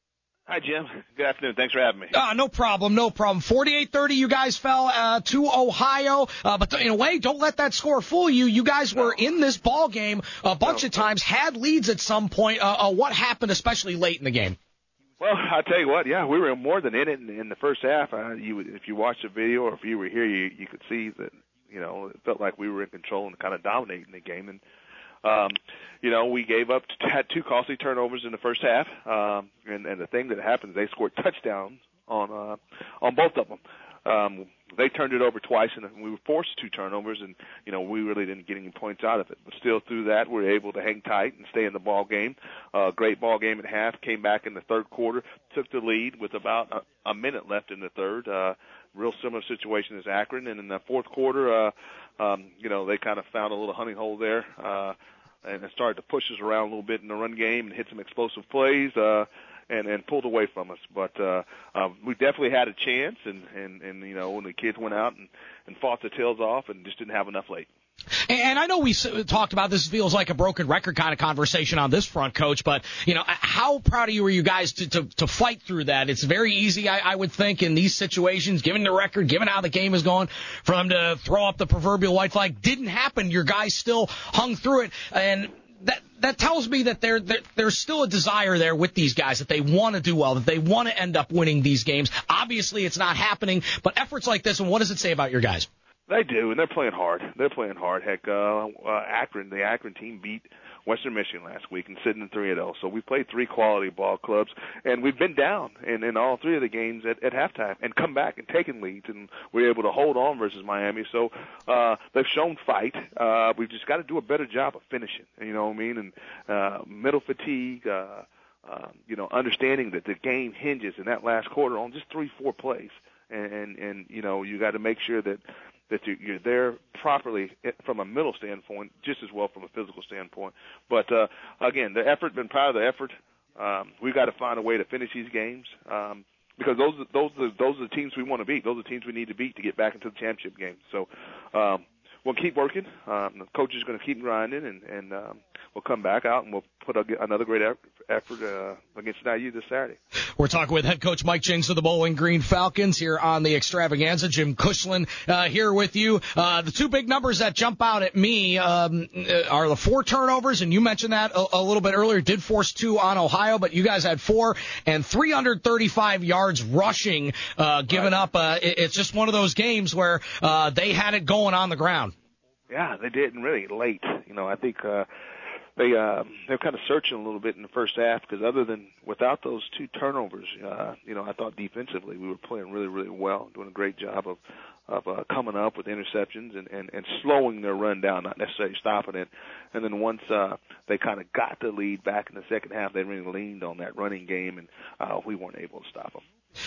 Hi, Jim. Good afternoon. Thanks for having me. Uh, no problem, no problem. forty-eight thirty, you guys fell uh, to Ohio, uh, but in a way, don't let that score fool you. You guys were in this ball game a bunch no. of times, had leads at some point. Uh, uh, what happened, especially late in the game? Well, I'll tell you what, yeah, we were more than in it in, in the first half. Uh, you, if you watched the video or if you were here, you, you could see that, you know, it felt like we were in control and kind of dominating the game. And Um, you know, we gave up, had two costly turnovers in the first half, um, and, and the thing that happened is they scored touchdowns on uh, on both of them. Um, they turned it over twice, and we were forced two turnovers, and you know we really didn't get any points out of it. But still, through that, we were able to hang tight and stay in the ball game. Uh, great ball game at half. Came back in the third quarter, took the lead with about a, a minute left in the third. Uh, real similar situation as Akron, and in the fourth quarter, uh, um, you know they kind of found a little honey hole there. Uh, and it started to push us around a little bit in the run game and hit some explosive plays, uh, and, and pulled away from us. But uh, uh, we definitely had a chance, and, and, and you know, when the kids went out and, and fought their tails off and just didn't have enough late. And I know we talked about this feels like a broken record kind of conversation on this front, Coach, but, you know, how proud of you were you guys to, to, to fight through that? It's very easy, I, I would think, in these situations, given the record, given how the game is going, for them to throw up the proverbial white flag. Didn't happen. Your guys still hung through it. And that that tells me that there, there there's still a desire there with these guys, that they want to do well, that they want to end up winning these games. Obviously, it's not happening, but efforts like this, and what does it say about your guys? They do, and they're playing hard. They're playing hard. Heck, uh, uh, Akron, the Akron team beat Western Michigan last week and sitting in three and oh. So we played three quality ball clubs, and we've been down in, in all three of the games at, at halftime and come back and taken leads, and we're able to hold on versus Miami. So uh, they've shown fight. Uh, we've just got to do a better job of finishing. You know what I mean? And uh, middle fatigue. Uh, uh, you know, understanding that the game hinges in that last quarter on just three, four plays, and and, and you know you got to make sure that. that you're there properly from a mental standpoint, just as well from a physical standpoint. But, uh, again, the effort, been proud of the effort. Um, we've got to find a way to finish these games um, because those, those, are, those are the teams we want to beat. Those are the teams we need to beat to get back into the championship game. So um, we'll keep working. Um, the coach is going to keep grinding, and, and um, we'll come back out and we'll put a, another great effort uh, against I U this Saturday. We're talking with head coach Mike Jinks of the Bowling Green Falcons here on the Extravaganza. Jim Cushlan uh, here with you. Uh, the two big numbers that jump out at me um, are the four turnovers, and you mentioned that a, a little bit earlier. Did force two on Ohio, but you guys had four, and three hundred thirty-five yards rushing uh, given right. up. Uh, it, it's just one of those games where uh, they had it going on the ground. Yeah, they did, and really late. You know, I think uh, they uh, they're kind of searching a little bit in the first half because other than without those two turnovers, uh, you know, I thought defensively we were playing really, really well, doing a great job of of uh, coming up with interceptions and, and, and slowing their run down, not necessarily stopping it. And then once uh, they kind of got the lead back in the second half, they really leaned on that running game, and uh, we weren't able to stop them.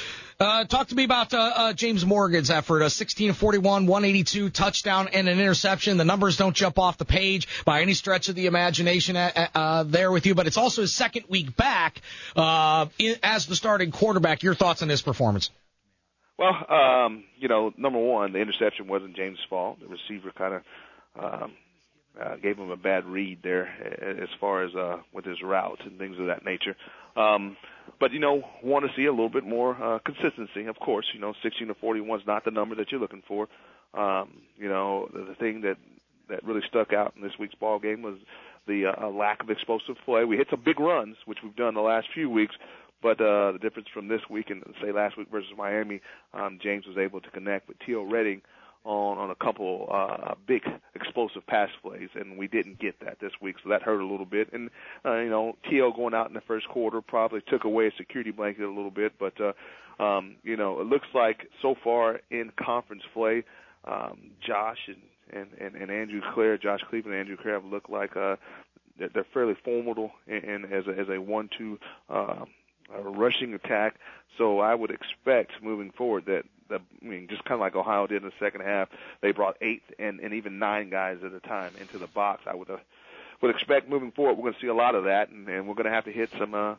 Uh, talk to me about uh, uh, James Morgan's effort. A sixteen forty-one, one eighty-two touchdown and an interception. The numbers don't jump off the page by any stretch of the imagination uh, uh, there with you, but it's also his second week back uh, in, as the starting quarterback. Your thoughts on his performance? Well, um, you know, number one, the interception wasn't James' fault. The receiver kind of um, uh, gave him a bad read there as far as uh, with his routes and things of that nature. Um, but, you know, want to see a little bit more uh, consistency. Of course, you know, sixteen to forty-one is not the number that you're looking for. Um, you know, the, the thing that, that really stuck out in this week's ball game was the uh, lack of explosive play. We hit some big runs, which we've done the last few weeks, but uh, the difference from this week and, say, last week versus Miami, um, James was able to connect with Teal Redding on, on a couple uh, big explosive pass plays, and we didn't get that this week, so that hurt a little bit. And, uh, you know, Teal going out in the first quarter probably took away a security blanket a little bit, but, uh, um, you know, it looks like so far in conference play, um, Josh and, and, and, and Andrew Clare, Josh Cleveland and Andrew Clare have looked like uh, they're fairly formidable in, in, as a, as a one two uh, a rushing attack. So I would expect moving forward that, that I mean, just kind of like Ohio did in the second half, they brought eight and, and even nine guys at a time into the box. I would uh, would expect moving forward we're going to see a lot of that, and, and we're going to have to hit some uh,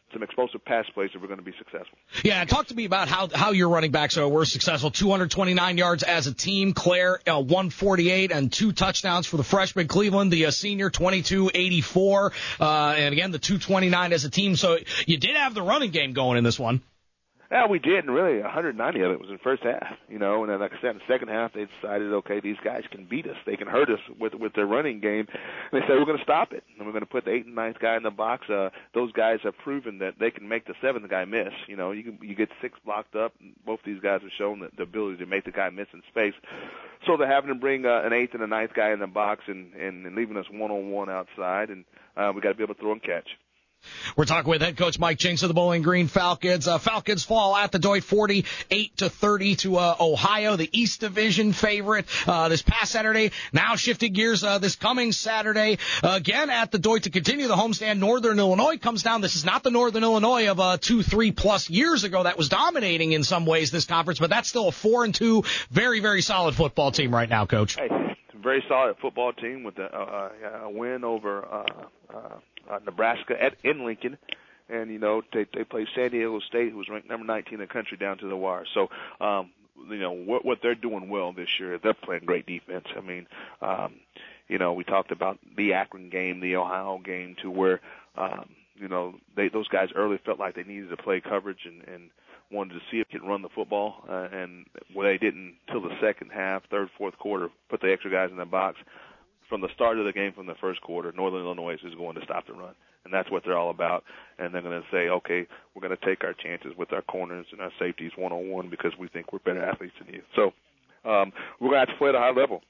some explosive pass plays if we're going to be successful. Yeah, talk to me about how how your running backs are, were successful. two hundred twenty-nine yards as a team. Claire, uh, one forty-eight and two touchdowns for the freshman. Cleveland, the uh, senior, twenty-two eighty-four. Uh, and again, the two twenty-nine as a team. So you did have the running game going in this one. Yeah, we did, and really one hundred ninety of it was in the first half, you know. And then, like I said, in the second half, they decided, okay, these guys can beat us. They can hurt us with with their running game. And they said, we're going to stop it, and we're going to put the eighth and ninth guy in the box. Uh, those guys have proven that they can make the seventh guy miss. You know, you can, you get six blocked up. And both these guys have shown the, the ability to make the guy miss in space. So they're having to bring uh, an eighth and a ninth guy in the box and, and, and leaving us one-on-one outside, and uh, we got to be able to throw and catch. We're talking with head coach Mike Jinks of the Bowling Green Falcons. Uh, Falcons fall at the Doit forty-eight to thirty to uh, Ohio, the East Division favorite uh, this past Saturday. Now shifting gears uh, this coming Saturday uh, again at the Doit to continue the homestand. Northern Illinois comes down. This is not the Northern Illinois of uh, two, three plus years ago that was dominating in some ways this conference, but that's still a four and two, very, very solid football team right now, Coach. Hey, very solid football team with a, a, a win over uh, uh, uh, Nebraska at in Lincoln, and you know they they play San Diego State, who was ranked number nineteen in the country, down to the wire. So um, you know what what they're doing well this year. They're playing great defense. I mean, um, you know we talked about the Akron game, the Ohio game, to where um, you know they those guys early felt like they needed to play coverage and. and wanted to see if they could run the football, uh, and well, they didn't until the second half, third, fourth quarter, put the extra guys in the box. From the start of the game, from the first quarter, Northern Illinois is going to stop the run, and that's what they're all about. And they're going to say, okay, we're going to take our chances with our corners and our safeties one-on-one because we think we're better athletes than you. So um, we're going to have to play at a high level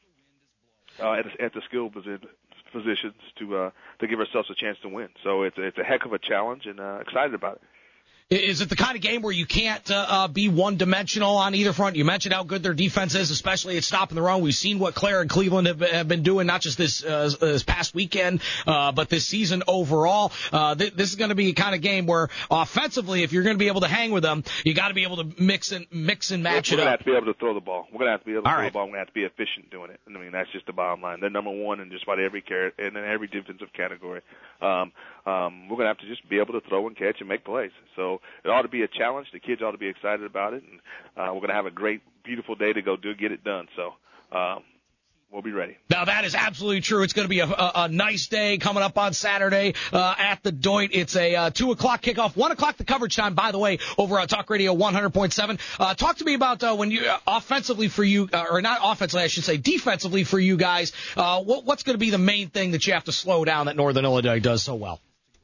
uh, at, at the skill posi- positions to uh, to give ourselves a chance to win. So it's, it's a heck of a challenge, and uh, excited about it. Is it the kind of game where you can't uh, uh, be one-dimensional on either front? You mentioned how good their defense is, especially at stopping the run. We've seen what Claire and Cleveland have, have been doing, not just this uh, this past weekend, uh, but this season overall. Uh, th- this is going to be a kind of game where, offensively, if you're going to be able to hang with them, you got to be able to mix and mix and match we're, it we're up. We're going to have to be able to throw the ball. We're going to have to be able to All throw right. the ball. We're going to have to be efficient doing it. I mean, that's just the bottom line. They're number one in just about every car- in every defensive category. Um, um, we're going to have to just be able to throw and catch and make plays. So it ought to be a challenge. The kids ought to be excited about it, and uh, we're going to have a great, beautiful day to go do get it done. So um, we'll be ready. Now, that is absolutely true. It's going to be a, a, a nice day coming up on Saturday uh, at the Doit. It's a uh, two o'clock kickoff, one o'clock the coverage time, by the way, over on Talk Radio one hundred point seven. Uh, talk to me about uh, when you uh, offensively for you, uh, or not offensively, I should say, defensively for you guys. Uh, what, what's going to be the main thing that you have to slow down that Northern Illinois does so well?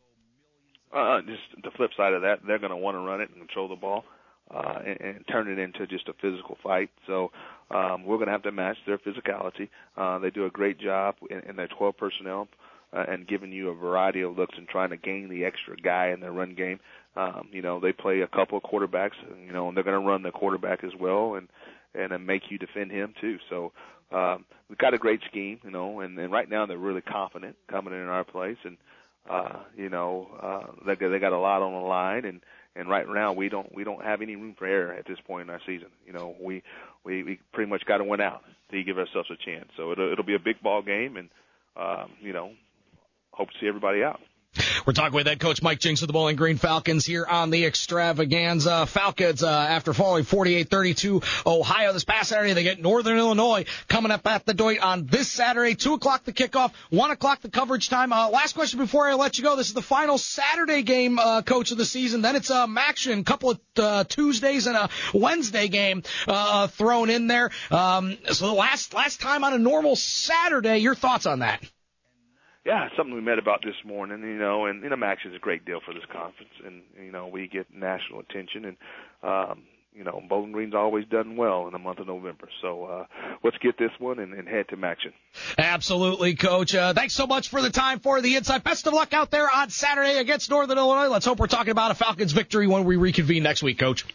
Uh, just the flip side of that, they're going to want to run it and control the ball uh, and, and turn it into just a physical fight. So um, we're going to have to match their physicality. Uh, they do a great job in, in their twelve personnel uh, and giving you a variety of looks and trying to gain the extra guy in their run game. Um, you know, they play a couple of quarterbacks, and, you know, and they're going to run the quarterback as well and and uh, make you defend him too. So um, we've got a great scheme, you know, and, and right now they're really confident coming in our place and. Uh, you know, uh, they got, they got a lot on the line, and, and right now we don't we don't have any room for error at this point in our season. You know, we we, we pretty much got to win out to give ourselves a chance. So it'll it'll be a big ball game, and um, you know, hope to see everybody out. We're talking with head coach Mike Jinks of the Bowling Green Falcons here on the Extravaganza. Falcons, uh, after falling forty-eight thirty-two Ohio this past Saturday, they get Northern Illinois coming up at the Doit on this Saturday, two o'clock the kickoff, one o'clock the coverage time. Uh, last question before I let you go. This is the final Saturday game, uh, coach, of the season. Then it's uh, Maction, a couple of uh, Tuesdays and a Wednesday game uh, thrown in there. Um, so the last, last time on a normal Saturday, your thoughts on that? Yeah, something we met about this morning, you know, and, you know, Max is a great deal for this conference, and, you know, we get national attention, and, um, you know, Bowling Green's always done well in the month of November. So uh, let's get this one and, and head to Maction. Absolutely, Coach. Uh, thanks so much for the time, for the insight. Best of luck out there on Saturday against Northern Illinois. Let's hope we're talking about a Falcons victory when we reconvene next week, Coach.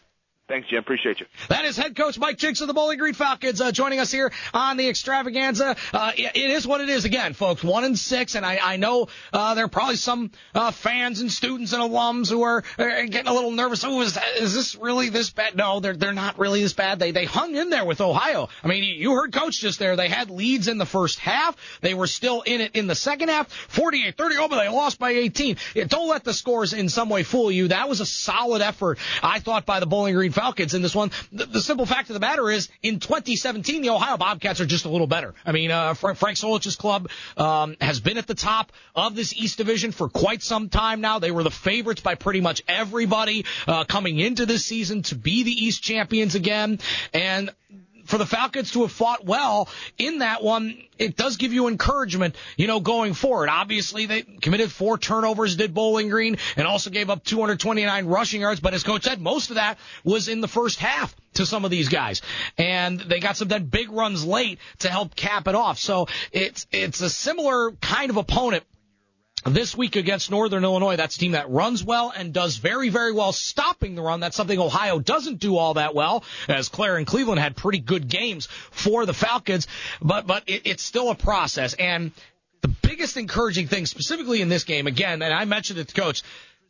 Thanks, Jim. Appreciate you. That is head coach Mike Jinks of the Bowling Green Falcons uh, joining us here on the Extravaganza. Uh, it, it is what it is again, folks. One and six, and I, I know uh, there are probably some uh, fans and students and alums who are, are getting a little nervous. Oh, is, that, is this really this bad? No, they're they're not really this bad. They they hung in there with Ohio. I mean, you heard Coach just there. They had leads in the first half. They were still in it in the second half. forty-eight thirty. Oh, but they lost by eighteen. Yeah, don't let the scores in some way fool you. That was a solid effort, I thought, by the Bowling Green Falcons in this one. The, the simple fact of the matter is, in twenty seventeen, the Ohio Bobcats are just a little better. I mean, uh, Frank, Frank Solich's club um, has been at the top of this East Division for quite some time now. They were the favorites by pretty much everybody uh, coming into this season to be the East champions again. And for the Falcons to have fought well in that one, it does give you encouragement, you know, going forward. Obviously, they committed four turnovers, did Bowling Green, and also gave up two hundred twenty-nine rushing yards. But as Coach said, most of that was in the first half to some of these guys. And they got some then big runs late to help cap it off. So it's it's a similar kind of opponent this week against Northern Illinois. That's a team that runs well and does very, very well stopping the run. That's something Ohio doesn't do all that well, as Clare and Cleveland had pretty good games for the Falcons. But but it, it's still a process. And the biggest encouraging thing, specifically in this game, again, and I mentioned it to Coach,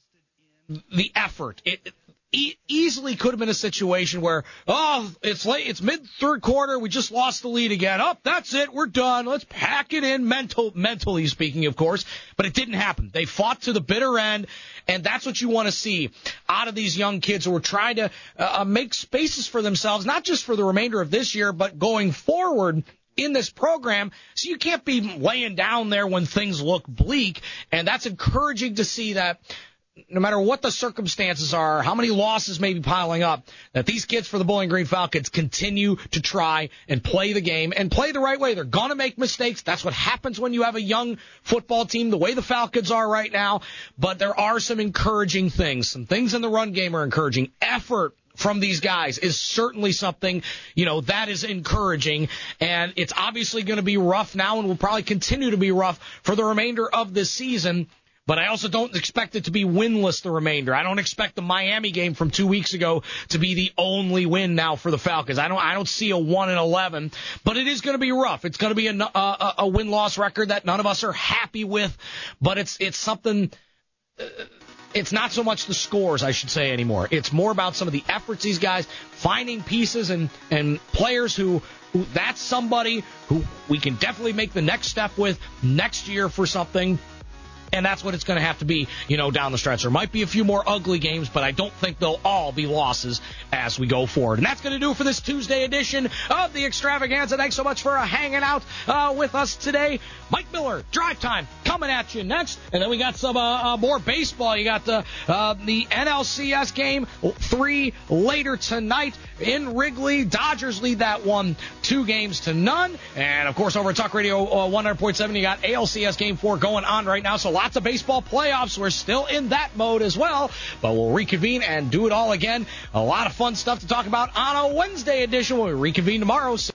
the effort. It, E- easily could have been a situation where, oh, it's late, it's mid-third quarter, we just lost the lead again. Oh, that's it, we're done. Let's pack it in, mental, mentally speaking, of course. But it didn't happen. They fought to the bitter end, and that's what you want to see out of these young kids who are trying to uh, make spaces for themselves, not just for the remainder of this year, but going forward in this program. So you can't be laying down there when things look bleak, and that's encouraging to see that no matter what the circumstances are, how many losses may be piling up, that these kids for the Bowling Green Falcons continue to try and play the game and play the right way. They're going to make mistakes. That's what happens when you have a young football team, the way the Falcons are right now. But there are some encouraging things. Some things in the run game are encouraging. Effort from these guys is certainly something, you know, that is encouraging. And it's obviously going to be rough now and will probably continue to be rough for the remainder of this season. But I also don't expect it to be winless the remainder. I don't expect the Miami game from two weeks ago to be the only win now for the Falcons. I don't I don't see a one and eleven, but it is going to be rough. It's going to be a, a, a win-loss record that none of us are happy with, but it's it's something uh, it's not so much the scores, I should say, anymore. It's more about some of the efforts these guys finding pieces and and players who who that's somebody who we can definitely make the next step with next year for something. And that's what it's going to have to be, you know, down the stretch. There might be a few more ugly games, but I don't think they'll all be losses as we go forward. And that's going to do it for this Tuesday edition of the Extravaganza. Thanks so much for uh, hanging out uh, with us today. Mike Miller, Drive Time, coming at you next. And then we got some uh, uh, more baseball. You got the, uh, the N L C S game three later tonight in Wrigley. Dodgers lead that one two games to none. And, of course, over at Talk Radio uh, one hundred point seven, you got A L C S game four going on right now. So lots of baseball playoffs. We're still in that mode as well, but we'll reconvene and do it all again. A lot of fun stuff to talk about on a Wednesday edition when we reconvene tomorrow.